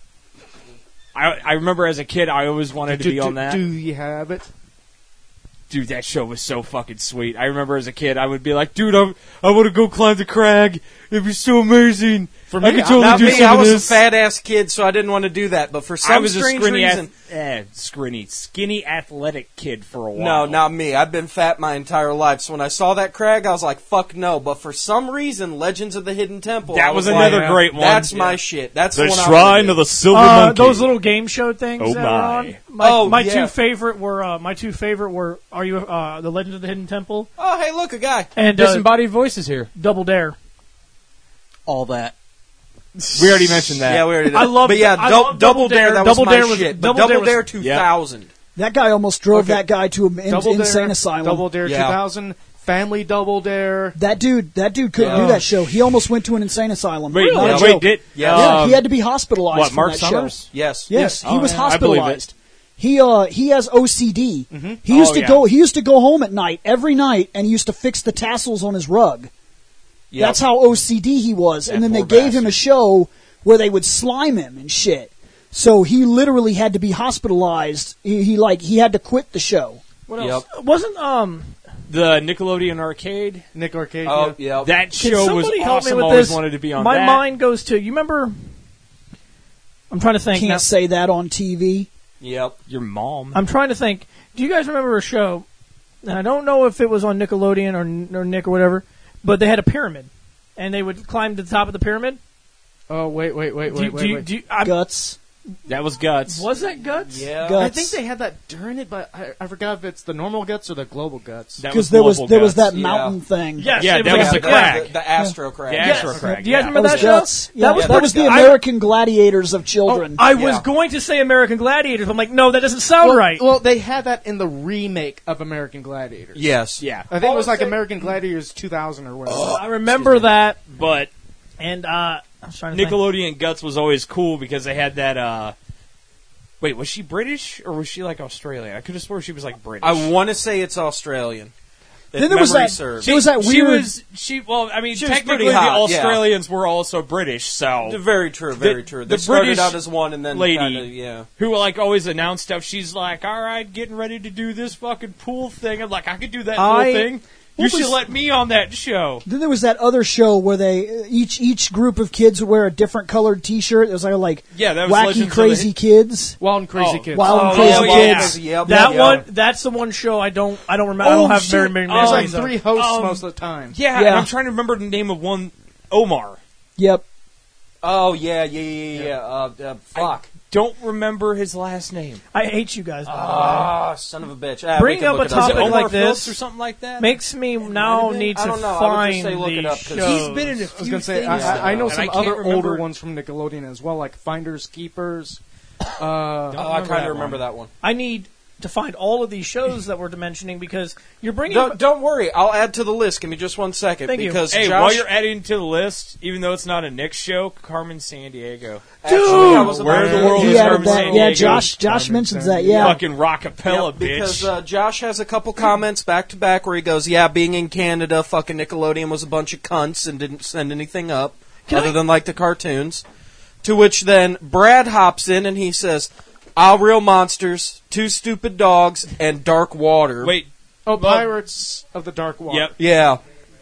I I remember as a kid, I always wanted to do, be do, on that. Do you have it? Dude, that show was so fucking sweet. I remember as a kid, I would be like, dude, I, I want to go climb the crag. It'd be so amazing. For I me, could I- totally Not do me. some I of was a this. fat ass kid, so I didn't want to do that. But for some I was a strange skinny, reason, ath- eh, skinny, skinny, athletic kid for a no, while. not me. I've been fat my entire life. So when I saw that crag, I was like, "Fuck no!" But for some reason, Legends of the Hidden Temple. That I was like, another great one. That's Yeah. my shit. That's The the one I Shrine wanna of do. the Silver uh, Monkey. those little game show things Oh that my. were on. My, Oh, my yeah. two favorite were uh, my two favorite were Are You uh, the Legend of the Hidden Temple Oh, hey, look, a guy. and uh, Disembodied voices here. Double Dare. All that. We already mentioned that. Yeah, we already did. I love But yeah, I Dou- love Double Dare. That Double was my Dare was- shit. But Double Double Dare was- Dare two thousand. That guy almost drove Okay. that guy to an in, Double insane Dare, asylum. Double Dare Yeah. two thousand, Family Double Dare. That dude, that dude couldn't Yeah. do that show. He almost went to an insane asylum. Wait, Not a wait, joke. did Yeah. Yeah, um, he had to be hospitalized what? for Mark that Summers? show. Yes. Yes, Yeah. he Oh, was yeah. I believe it. hospitalized. He uh he has O C D. Mm-hmm. He used Oh, to yeah. go he used to go home at night every night and he used to fix the tassels on his rug. Yep. That's how O C D he was. That and then they poor gave him a bastard. show where they would slime him and shit. So he literally had to be hospitalized. He, he like he had to quit the show. What Yep. else? Wasn't um The Nickelodeon Arcade. Nick Arcade. Oh, yeah. yeah. That Can show was somebody help awesome. me with Always this? wanted to be on My that. mind goes to you remember I'm trying to think Can't now. say that on T V. Yep. Your mom. I'm trying to think. Do you guys remember a show? And I don't know if it was on Nickelodeon or, or Nick or whatever, but they had a pyramid, and they would climb to the top of the pyramid. Oh, wait, wait, wait, Do you- wait, wait. do you- wait. do you- I- Guts. That was Guts. was that Guts? Yeah. Guts. I think they had that during it, but I, I forgot if it's the normal guts or the global guts. That Because there was Global there was Guts. that Yeah. mountain thing. Yes, Yeah, it that was yeah, the yeah. crack. The, the Astro Crag. The Yes. Astro Crag, Do you guys yeah. remember That that, was show? Guts. Yeah, That was that was the I- American Gladiators of Children. I was Yeah. going to say American Gladiators. I'm like, no, that doesn't sound well, right. Well, they had that in the remake of American Gladiators. Yes. Yeah. I think it was like Say- American Gladiators two thousand or whatever. I remember that, But and uh, I was trying to think. Nickelodeon Guts was always cool because they had that. uh Wait, was she British or was she like Australian? I could have swore she was like British. I want to say it's Australian. If Then there was memory that- serves. There was that She weird- was she. Well, I mean, She was technically pretty the hot, yeah. Australians were also British, so Very true, very The- true. the They started British out as one and then lady kinda, yeah. who like always announced stuff. She's like, "All right, getting ready to do this fucking pool thing." I'm like, "I could do that I- pool thing. You What should was- let me on that show." Then there was that other show where they each each group of kids would wear a different colored T-shirt. It was like, like Yeah, that was wacky Legends of the crazy Hit- kids. Wild and Crazy Oh, Kids. Wild and Oh, Crazy yeah, Kids. Yep, That yep. one, that's the one show I don't, I don't remember. I Oh, don't have shit. very many There's There's memories like of. three hosts Um, most of the time. Yeah, Yeah. and I'm trying to remember the name of one. Omar. Yep. Oh, yeah, yeah, yeah, yeah. Uh, uh, fuck. Don't remember his last name. I hate you guys. By the way. Ah, son of a bitch. Ah, Bring we can up look a it up. Is it topic Omar like Phillips this. or something like that? Makes me now been. need I to don't know. I would find just say look it these up, 'cause- shows. He's been in a I was few gonna say things. I, I, I know and some can't other remember- older ones from Nickelodeon as well, like Finders Keepers. Uh, Oh, I remember kind that of remember one. that one. I need to find all of these shows that we're mentioning because you're bringing. Don't, up, don't worry. I'll add to the list. Give me just one second. Thank you. because Hey, Josh, while you're adding to the list, even though it's not a Nick show, Carmen San Diego. actually, I was Where about the to- world He is added Carmen that. San Yeah, Diego. Josh. Josh Carmen mentions San that. Diego. Yeah. Fucking rockapella, Yep, because bitch. uh, Josh has a couple comments back to back where he goes, "Yeah, being in Canada, fucking Nickelodeon was a bunch of cunts and didn't send anything up other I- than like the cartoons." To which then Brad hops in and he says, "All Real Monsters, Two Stupid Dogs, and Dark Water." Wait, oh, Pirates of the Dark Water. yep, Yeah,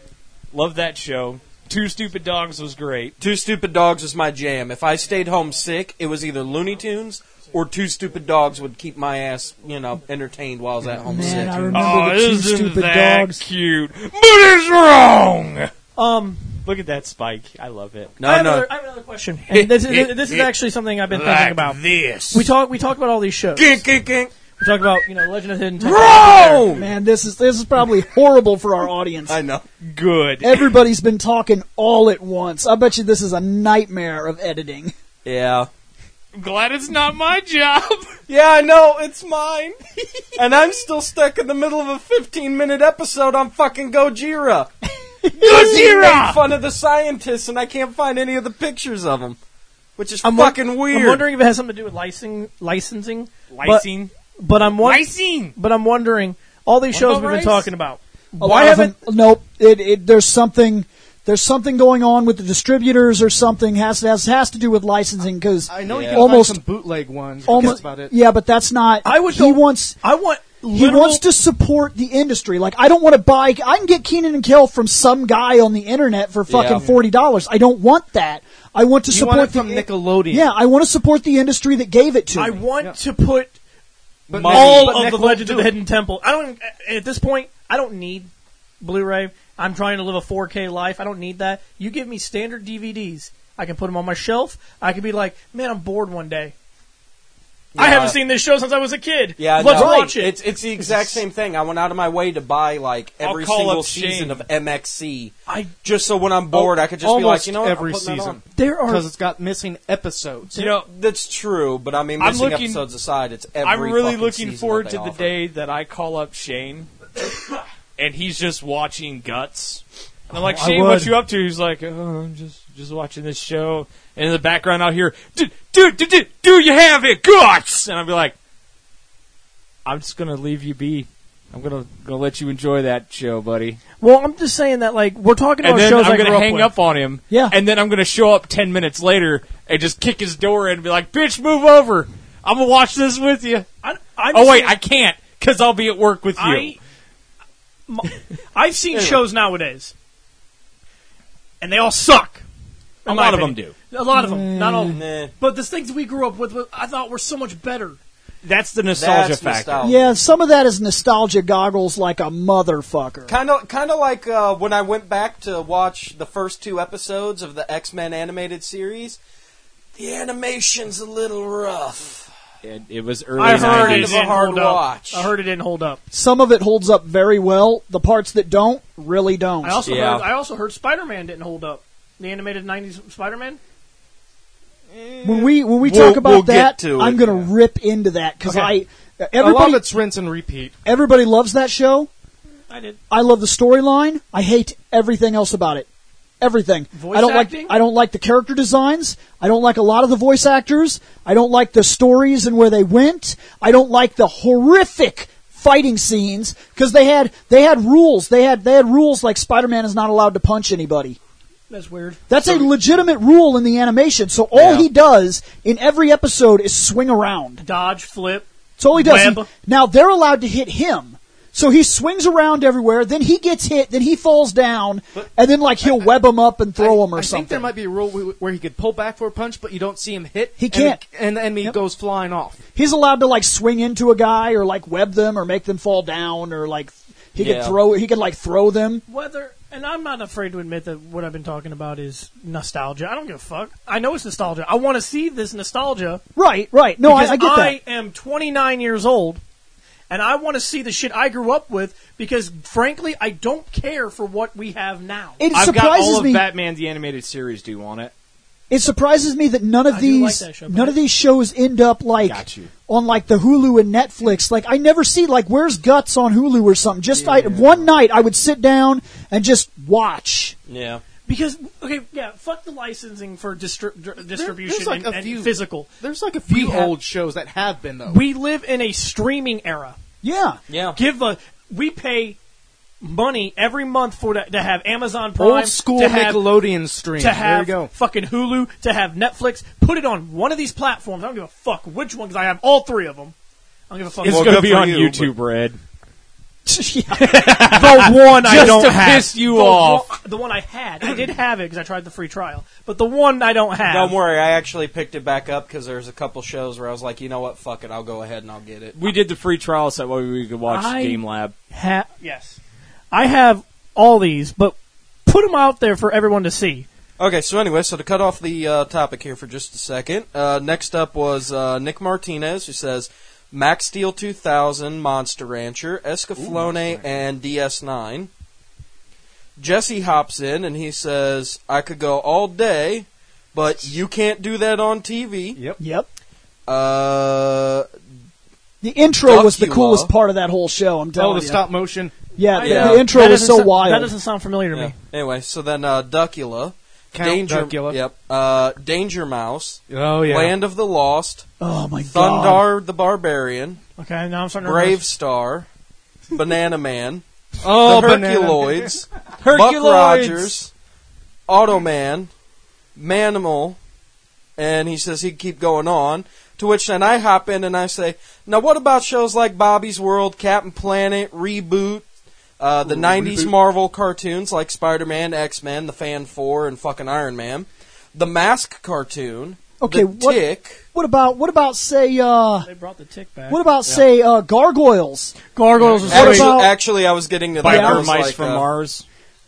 love that show. Two Stupid Dogs was great. Two Stupid Dogs was my jam. If I stayed home sick, it was either Looney Tunes or Two Stupid Dogs would keep my ass, you know, entertained while I was at home Man, sick. I remember Oh, the two isn't stupid that dogs. cute? But it's wrong. um, Look at that spike. I love it. I, No, have no. another, I have another question. And this is this is actually something I've been thinking about. this. We talk we talk about all these shows. Gink, gink, gink. We talk about you know Legend of the Hidden Temple. Wrong! Man, this is this is probably horrible for our audience. I know. Good. Everybody's been talking all at once. I bet you this is a nightmare of editing. Yeah. I'm glad it's not my job. Yeah, I know, it's mine. And I'm still stuck in the middle of a fifteen minute episode on fucking Gojira. Gojira! Made fun of the scientists and I can't find any of the pictures of them. Which is I'm won- fucking weird. I'm wondering if it has something to do with licensing. Licensing. Lysine. But I'm wondering. Lysine. But I'm wondering all these What shows about we've been rice? talking about. A Why lot of haven't them- nope. It, it, there's something. There's something going on with the distributors, or something has has has to do with licensing because I know you Yeah. can Almost- find some bootleg ones. But almost that's about it. yeah, but that's not. I would He go- wants. I want He literal, wants to support the industry. Like, I don't want to buy. I can get Keenan and Kel from some guy on the internet for fucking Yeah. forty dollars. I don't want that. I want to You support want it the from Nickelodeon. Yeah, I want to support the industry that gave it to I me. want Yeah. to put but all but of Nick the won't Legends do of the it. Hidden Temple. I don't. At this point, I don't need Blu-ray. I'm trying to live a four K life. I don't need that. You give me standard D V Ds. I can put them on my shelf. I can be like, man, I'm bored one day. I Yeah. haven't seen this show since I was a kid. Yeah, Let's no, watch it. It's it's the exact same thing. I went out of my way to buy like I'll every call single up season Shane. of M X C, I just so when I'm bored, I could just be like, Almost you know what, every I'm putting that season on. there are because it's got missing episodes. You know, That's true, but I mean, I'm missing looking- episodes aside, it's every. I'm really fucking looking season forward that to they the offer. day that I call up Shane and he's just watching Guts. And I'm like, I Shane, would. what you up to? He's like, oh, I'm just just watching this show. And in the background, I'll hear, dude, dude, dude, do you have it, Guts? And I'll be like, I'm just gonna leave you be. I'm gonna gonna let you enjoy that show, buddy. well, I'm just saying that like we're talking And about then shows I'm I gonna grew hang up, up on him. Yeah. And then I'm gonna show up ten minutes later and just kick his door in and be like, bitch, move over. I'm gonna watch this with you. I, I'm Oh wait, saying- I can't because I'll be at work with you. I, m- I've seen Anyway. shows nowadays, and they all suck. in A my lot of them opinion. do. A lot of them, not all. of them. Nah, But the things we grew up with, with, I thought were so much better. That's the nostalgia that's factor. nostalgia. Yeah, some of that is nostalgia goggles like a motherfucker. Kind of, kind of like uh, when I went back to watch the first two episodes of the X-Men animated series. The animation's a little rough. It, it was early I heard it Kind nineties. of a didn't hard hold up. watch. I heard it didn't hold up. Some of it holds up very well. The parts that don't really don't. I also Yeah. heard. I also heard Spider-Man didn't hold up. The animated nineties Spider-Man. when we when we We'll- talk about we'll get that, to I'm it. going to rip into that because Okay. I A lot everybody of it's rinse and repeat. everybody loves that show. I did. I love the storyline. I hate everything else about it. Everything. Voice I don't acting? like. I don't like the character designs. I don't like a lot of the voice actors. I don't like the stories and where they went. I don't like the horrific fighting scenes because they had they had rules. They had they had rules like Spider-Man is not allowed to punch anybody. That's weird. That's a legitimate rule in the animation. So all Yeah. he does in every episode is swing around. Dodge, flip. That's all he does. Web. He- now they're allowed to hit him. So he swings around everywhere, then he gets hit, then he falls down, and then like he'll web him up and throw I, him or I something. think there might be a rule wh- where he could pull back for a punch, but you don't see him hit. He and can't. the- And the enemy Yep. goes flying off. He's allowed to like swing into a guy or like web them or make them fall down or like he Yeah. could throw he could like throw them. Whether, and I'm not afraid to admit that what I've been talking about is nostalgia. I don't give a fuck. I know it's nostalgia. I want to see this nostalgia. Right, right. No, I, because I get that. I am twenty-nine years old, and I want to see the shit I grew up with because, frankly, I don't care for what we have now. It I've got surprises all of me. Batman the Animated Series. Do you want it? It surprises me that none of I do like these that show, none but- of these shows end up like Got you. on like the Hulu and Netflix. Like I never see like where's Guts on Hulu or something. Just I, one night I would sit down and just watch. Yeah. Because, okay, yeah, fuck the licensing for distri- dr- distribution like and, a and few- physical. There's like a few We have- old shows that have been, though. We live in a streaming era. Yeah. Yeah. Give a we pay money every month for to, to have Amazon Prime, Old school to have, Nickelodeon stream. to have there you go. fucking Hulu, to have Netflix. Put it on one of these platforms. I don't give a fuck which one because I have all three of them. I don't give a fuck. It's Well, going to good be for on you, YouTube, Red. Yeah. the one I Just don't to have. piss you the off. One, the one I had, I did have it because I tried the free trial. But the one I don't have. Don't worry, I actually picked it back up because there's a couple shows where I was like, you know what, fuck it, I'll go ahead and I'll get it. We did the free trial so that way we could watch I- Game Lab. Ha- yes, I have all these, but put them out there for everyone to see. Okay, so anyway, so to cut off the uh, topic here for just a second, uh, next up was uh, Nick Martinez, who says Max Steel two thousand, Monster Rancher, Escaflowne, and D S nine. Jesse hops in and he says, I could go all day, but you can't do that on T V. Yep. Yep. Uh, The intro was the Duckula. coolest part of that whole show. I'm Oh, telling the you. stop motion. Yeah, the- Yeah. the intro That was doesn't so so- wild. That doesn't sound familiar to yeah. me. Anyway, so then uh, Duckula. Count Danger, Duckula. Yep. Uh, Danger Mouse. Oh, yeah. Land of the Lost. Oh my god. Thundar the Barbarian. Okay, now I'm starting to Brave Star. Banana Man. Oh, the banana. Herculoids. Buck Herculoids! Rogers. Automan. Manimal. And he says he'd keep going on. To which then I hop in and I say, now what about shows like Bobby's World, Captain Planet, Reboot, uh, the nineties Marvel cartoons like Spider-Man, X-Men, The Fan four, and fucking Iron Man, the Mask cartoon, Okay, the what- Tick. What about what about say uh They brought the tick back. what about say uh gargoyles? Gargoyles is What Actually, about- actually, I was getting to that. Yeah. I Biker was Mice like, from uh, Mars.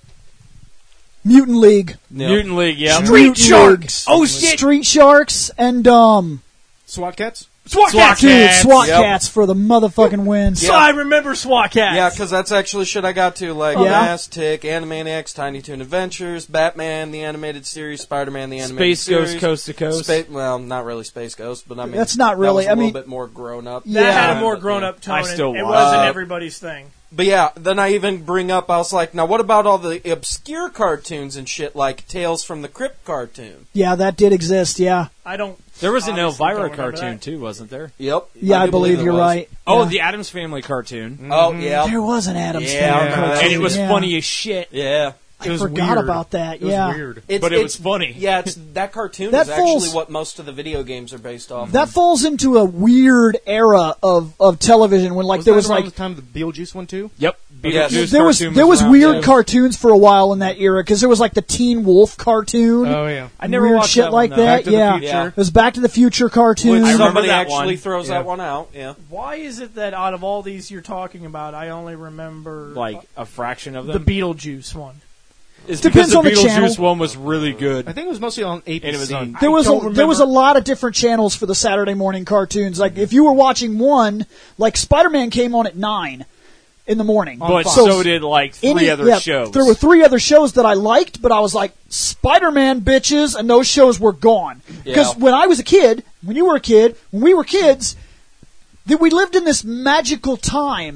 Mutant League. yeah. Mutant League, yeah. Street Mutant Sharks. League. Oh, shit. Street Sharks and um SWAT Cats? SWAT SWAT Cats. dude, Cats. SWAT Yep. Cats for the motherfucking win. So I remember SWAT Cats. Yeah, because that's actually shit I got to, like Oh, yeah? Mask, Tick, Animaniacs, Tiny Toon Adventures, Batman, the animated series, Spider-Man, the animated Space series. Ghost Coast to Coast. Spa- well, not really Space Ghost, but I mean... That's not that really- was a I little mean- bit more grown up. that Yeah. had a more But, grown yeah. up tone. I still and it watch. wasn't Uh, everybody's thing. But yeah, then I even bring up, I was like, now what about all the obscure cartoons and shit, like Tales from the Crypt cartoon? Yeah, that did exist, yeah. I don't. There was an obviously Elvira don't remember cartoon, that. too, wasn't there? Yep. Yeah, I, do believe there you're was. right. Oh, Yeah. the Addams Family cartoon. Oh, yeah. There was an Adams Yeah, I Family remember that. cartoon, And it was yeah. funny as shit. Yeah. I It was forgot weird. about that. It was yeah. weird. It's, But it it's- was funny. Yeah, it's that cartoon That is actually falls- what most of the video games are based off That of. falls into a weird era of, of television when like Was there that was around like the time of the Beetlejuice one, too? Yep. Yes. Beetlejuice there was cartoon there was around, weird yeah. cartoons for a while in that era because there was like the Teen Wolf cartoon. Oh, yeah. I never weird watched shit that like one, though. that. Back to the yeah, Future. Yeah. it was Back to the Future cartoon. Which remember somebody that actually one. throws Yeah. that one out, yeah. Why is it that out of all these you're talking about, I only remember Like a fraction of the them. Beetlejuice one? It's Depends because on the the Beetlejuice channel. one was really good. I think it was mostly on A B C. And it was on- There was don't a there was a remember. lot of different channels for the Saturday morning cartoons. Like if you were watching one, like Spider-Man came on at nine in the morning. But so, did like three any- other yeah, shows. There were three other shows that I liked, but I was like Spider-Man bitches, and those shows were gone. Because Yeah. when I was a kid, when you were a kid, when we were kids, that we lived in this magical time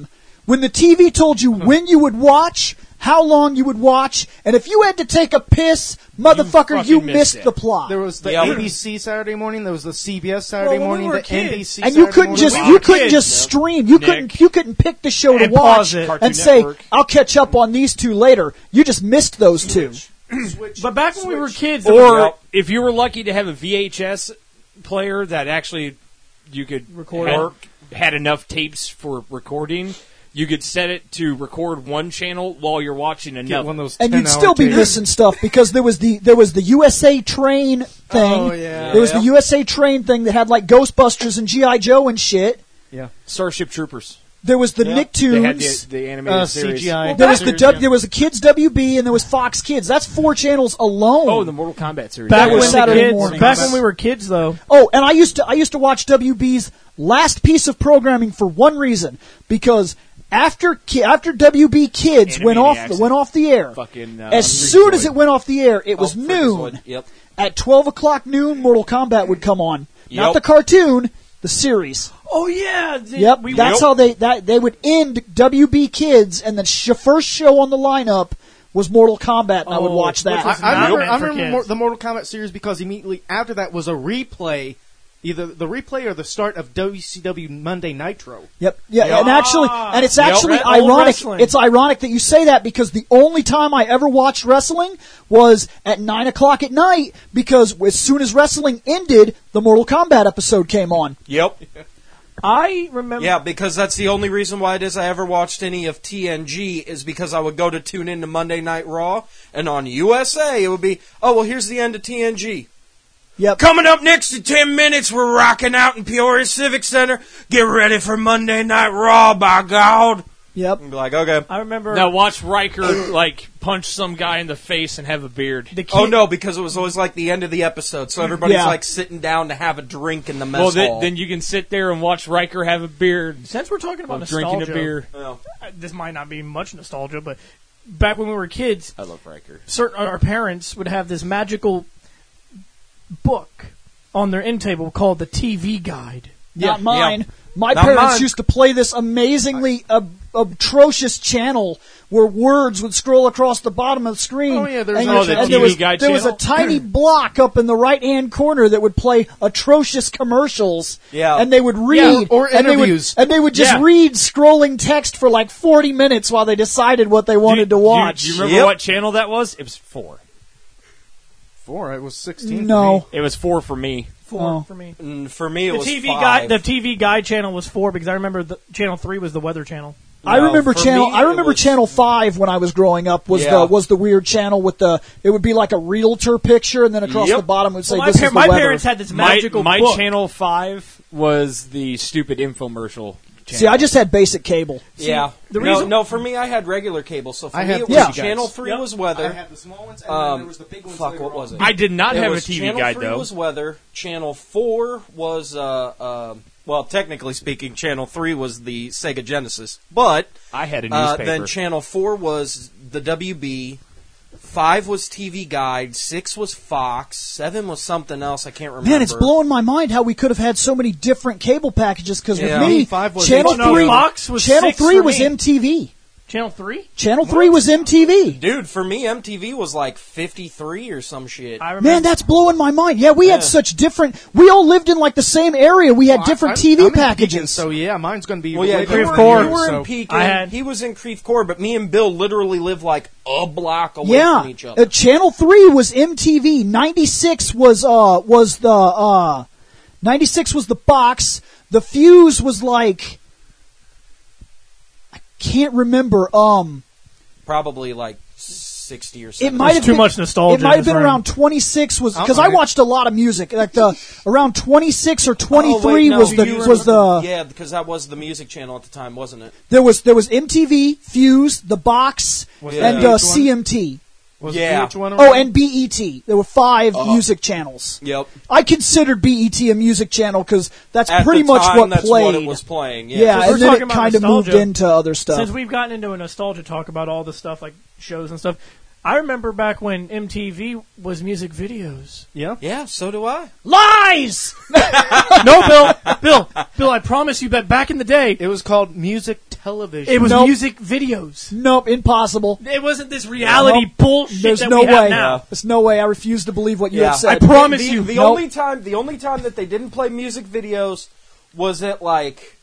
when the T V told you when you would watch, how long you would watch, and if you had to take a piss, motherfucker, you, fucking missed, missed it. the plot. There was the Yep. A B C Saturday morning. There was the C B S Saturday Well, when we morning. were The kids- N B C. and you Saturday couldn't morning. just Wow. you couldn't Kids. just stream. You Nick. couldn't you couldn't pick the show to And watch pause it. Cartoon and say, Network. "I'll catch up on these two later." You just missed those two. But back when we were kids, Or Yep. if you were lucky to have a V H S player that actually you could Record. had, had enough tapes for recording, you could set it to record one channel while you're watching Get another. one of those And you'd ten-hour still be tapes. missing stuff because there was the there was the U S A Train thing. Oh, yeah. There was the Yeah. U S A Train thing that had like Ghostbusters and G I Joe and shit. Starship Troopers. There was the Yeah. They had the, Nicktoons. the animated Uh, series. C G I. There was the Series, du- yeah. there was a Kids W B and there was Fox Kids. That's four channels alone. Oh, the Mortal Kombat series. back That when was the Saturday kids, morning. back when we were kids, though. Oh, and I used to I used to watch W B's last piece of programming for one reason, because after ki- after W B Kids went off Animaniacs. went off the air, Fucking, uh, as Freakazoid. soon as it went off the air, it was Oh, noon. Freakazoid. Yep. At twelve o'clock noon, Mortal Kombat would come on. Not Yep. the cartoon, the series. Oh yeah, the- Yep, we that's Yep. how they that they would end W B Kids, and the sh- first show on the lineup was Mortal Kombat, and I would Oh, watch that. which was I, I not remember, meant I for remember kids. more, the Mortal Kombat series because immediately after that was a replay, either the replay or the start of W C W Monday Nitro. Yep. Yeah, Yep. and actually, and it's Yep. actually Old ironic. wrestling. It's ironic that you say that because the only time I ever watched wrestling was at nine o'clock at night. Because as soon as wrestling ended, the Mortal Kombat episode came on. Yep. I remember. Yeah, because that's the only reason why it is I ever watched any of T N G is because I would go to tune into Monday Night Raw, and on U S A it would be, oh, well, here's the end of T N G. Yep. Coming up next in ten minutes, we're rocking out in Peoria Civic Center. Get ready for Monday Night Raw, by God. Yep. And be like, okay. I remember. Now watch Riker like punch some guy in the face and have a beard. the kid, Oh, no, because it was always like the end of the episode, so everybody's Yeah. like sitting down to have a drink in the mess Well, then, hall. then you can sit there and watch Riker have a beard Since we're talking about while drinking nostalgia, a beer. Yeah. uh, this might not be much nostalgia, but back when we were kids, I love Riker. certain our parents would have this magical book on their end table called the T V Guide. Not Yeah. mine. My Not parents mine. used to play this amazingly ab- atrocious channel where words would scroll across the bottom of the screen. Oh, yeah, there's and, no you- channel. and there T V was, Guide there was a channel? tiny block up in the right hand corner that would play atrocious commercials. Yeah. And they would read. or and they would- interviews. And they would just Yeah. read scrolling text for like forty minutes while they decided what they wanted do, to you- watch. Do you, remember Yep. what channel that was? It was four. Four, it was sixteen. No. It was four for me. Four Oh. for me. And for me, it The was T V five. guide, the T V guide channel was four because I remember the channel three was the weather channel. I No, remember for channel. me, I it remember was- channel five when I was growing up. Was Yeah. the was the weird channel with the? It would be like a realtor picture, and then across Yep. the bottom it would say, Well, my "This par- is the my weather." parents had this My, magical my book. channel five was the stupid infomercial channel. See, I just had basic cable. Yeah. the no, reason- no, for me, I had regular cable. So for I me, had it was Yeah. Channel three Yep. was weather. I had the small ones, and Um, then there was the big ones. fuck, later what on. was it? I did not It have a was T V Channel guide three though. was weather. Channel four was, uh, uh, well, technically speaking, Channel three was the Sega Genesis. But I had a uh, newspaper. then Channel four was the W B. Five was T V Guide. Six was Fox. Seven was something else. I can't remember. Man, it's blowing my mind how we could have had so many different cable packages. Because Yeah. with me, Five was channel H B O. three, Fox was channel six three for was me. M T V. Channel three? Channel three was M T V. Dude, for me, M T V was like fifty-three or some shit. I remember. Man, that's blowing my mind. Yeah, we Yeah. had such different. We all lived in like the same area. We had Well, different I- T V I'm in packages. Pekin, so yeah, mine's going to be Well, yeah, way you better were, than Core, you were so- in Pekin. I had- He was in Creve Coeur, but me and Bill literally lived like a block away Yeah, from each other. uh, Channel Three was M T V. Ninety-six was uh was the uh ninety-six was the box. The Fuse was like I can't remember. Um, Probably like sixty or it something. might have too been, much nostalgia It might have in been this around twenty-six. Was because I Okay. watched a lot of music. Like the around twenty-six or twenty-three Oh, wait, no, was the you was remember- the yeah, because that was the music channel at the time, wasn't it? there was there was M T V, Fuse, the box, Was Yeah. and that uh, V H one? C M T. Was Yeah. V H one Oh, around? and B E T. There were five Uh-huh. music channels. Yep. I considered B E T a music channel because that's At pretty the much time, what that's played. what it was playing. Yeah. yeah, Since we're and then talking it about kind of moved nostalgia, into other stuff. Since we've gotten into a nostalgia talk about all the stuff like shows and stuff, I remember back when M T V was music videos. Yeah. Yeah, so do I. Lies! No, Bill, Bill, Bill. I promise you that back in the day, It was called music television. it was Nope. music videos. Nope, impossible. It wasn't this reality Nope. bullshit There's that no we have way. now. There's no way. I refuse to believe what you Yeah. have said. I promise the, you. The Nope. only time, the only time that they didn't play music videos was at like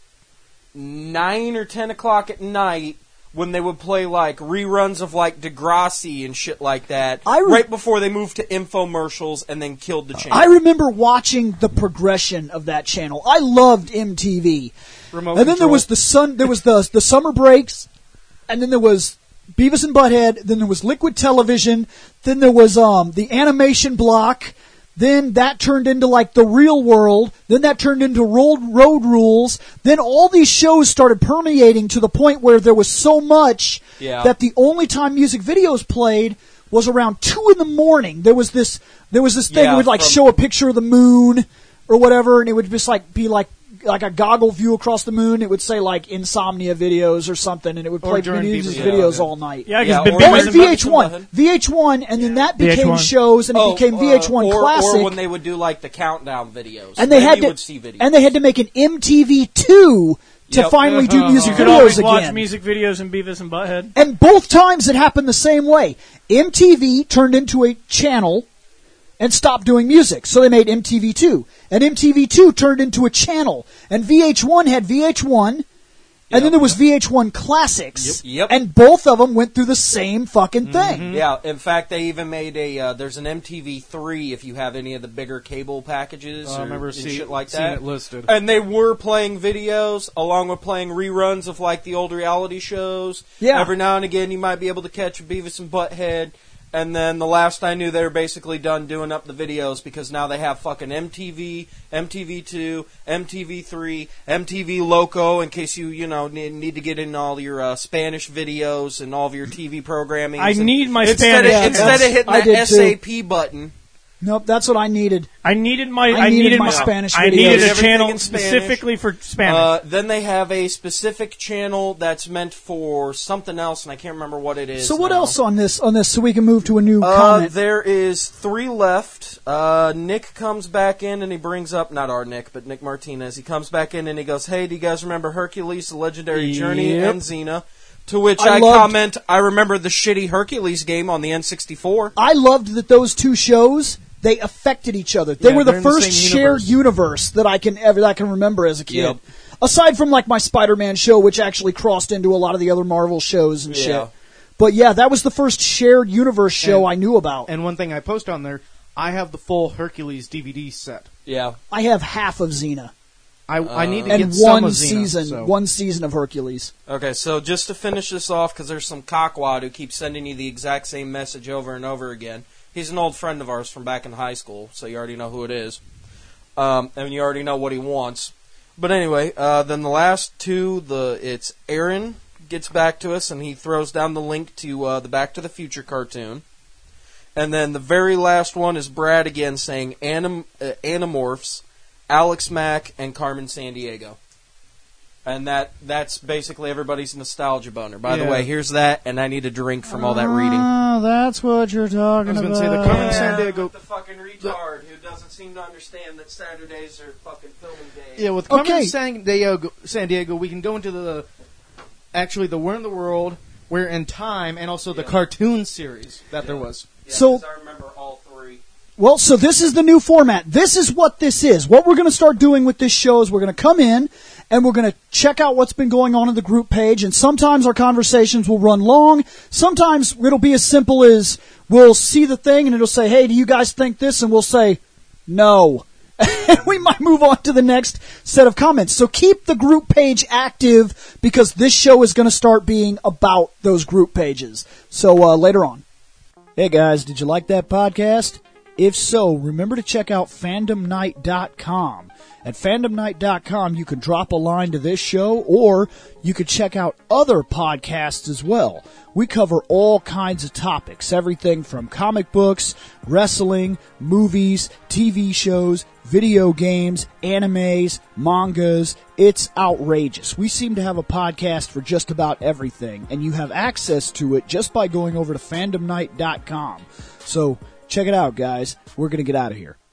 nine or ten o'clock at night when they would play like reruns of like Degrassi and shit like that. I re- right before they moved to infomercials and then killed the channel. I remember watching the progression of that channel. I loved M T V. Remote And then there control. was the sun. There was the the summer breaks, and then there was Beavis and Butthead. Then there was Liquid Television. Then there was um the animation block. Then that turned into like the Real World. Then that turned into Road Road Rules. Then all these shows started permeating to the point where there was so much Yeah. that the only time music videos played was around two in the morning. There was this there was this thing Yeah, that would like from- show a picture of the moon or whatever, and it would just like be like like a goggle view across the moon. It would say like insomnia videos or something, and it would Or play during music Beavis and videos Butthead. all night. Yeah, Yeah, because or Oh, Beavis and and V H one, Butthead. V H one, and then that V H became one. shows, and it Oh, became V H one uh, or, Classic. or when they would do like the countdown videos, and they then had you to, would see videos. and they had to make an M T V two to Yep. finally do music You could videos always watch again. music videos in Beavis and Butthead. And both times it happened the same way. M T V turned into a channel and stopped doing music, so they made M T V two. And M T V two turned into a channel. And V H one had V H one, and then there was V H one Classics. Yep. Yep. And both of them went through the same fucking thing. Yeah, in fact, they even made a. Uh, there's an M T V three if you have any of the bigger cable packages Oh, I or remember and see- shit like seeing that. it listed. And they were playing videos along with playing reruns of like the old reality shows. Yeah. Every now and again, you might be able to catch a Beavis and Butthead. And then the last I knew, they were basically done doing up the videos because now they have fucking M T V, M T V two, M T V three, M T V Loco in case you, you know, need, need to get in all your uh, Spanish videos and all of your T V programming. I need my instead Spanish. Of, instead of hitting I that did S too. A P button. Nope, that's what I needed. I needed my. I I, needed needed my my Spanish I videos. needed a Everything channel in Spanish. specifically for Spanish. Uh, then they have a specific channel that's meant for something else, and I can't remember what it is. So what now. else on this on this so we can move to a new Uh, comment? there is three left. Uh, Nick comes back in and he brings up, not our Nick, but Nick Martinez. He comes back in and he goes, "Hey, do you guys remember Hercules, The Legendary Journey, Yep. and Xena?" To which I I, loved- comment, "I remember the shitty Hercules game on the N sixty-four." I loved that those two shows, they affected each other. They Yeah, were the they're in the first same shared universe. universe that I can ever that I can remember as a kid. Yep. Aside from like my Spider-Man show, which actually crossed into a lot of the other Marvel shows and Yeah. shit. But yeah, that was the first shared universe show And- I knew about. And one thing I post on there, I have the full Hercules D V D set. Yeah. I have half of Xena I, I need to and get some one of Xena, season, so. one season of Hercules. Okay, so just to finish this off, because there's some cockwad who keeps sending you the exact same message over and over again. He's an old friend of ours from back in high school, so you already know who it is. Um, and you already know what he wants. But anyway, uh, then the last two, the it's Aaron gets back to us, and he throws down the link to uh, the Back to the Future cartoon. And then the very last one is Brad again saying Anim- uh, Animorphs, Alex Mack, and Carmen Sandiego. And that that's basically everybody's nostalgia boner. By the Yeah. way, here's that, and I need a drink from all that reading. Oh, that's what you're talking I was gonna about. say the Carmen Sandiego. The fucking retard who doesn't seem to understand that Saturdays are fucking filming days. Yeah, with Carmen Okay. San Diego, San Diego, we can go into the actually the We're in the World, We're in Time, and also the Yeah. cartoon series that there was. Yeah, So- 'cause I remember all three. Well, so this is the new format. This is what this is. What we're going to start doing with this show is we're going to come in and we're going to check out what's been going on in the group page. And sometimes our conversations will run long. Sometimes it'll be as simple as we'll see the thing and it'll say, "Hey, do you guys think this?" And we'll say, "No." And we might move on to the next set of comments. So keep the group page active because this show is going to start being about those group pages. So uh, later on. Hey guys, did you like that podcast? If so, remember to check out fandom night dot com. At fandom night dot com, you can drop a line to this show, or you could check out other podcasts as well. We cover all kinds of topics, everything from comic books, wrestling, movies, T V shows, video games, animes, mangas. It's outrageous. We seem to have a podcast for just about everything, and you have access to it just by going over to fandom night dot com. So check it out, guys. We're going to get out of here.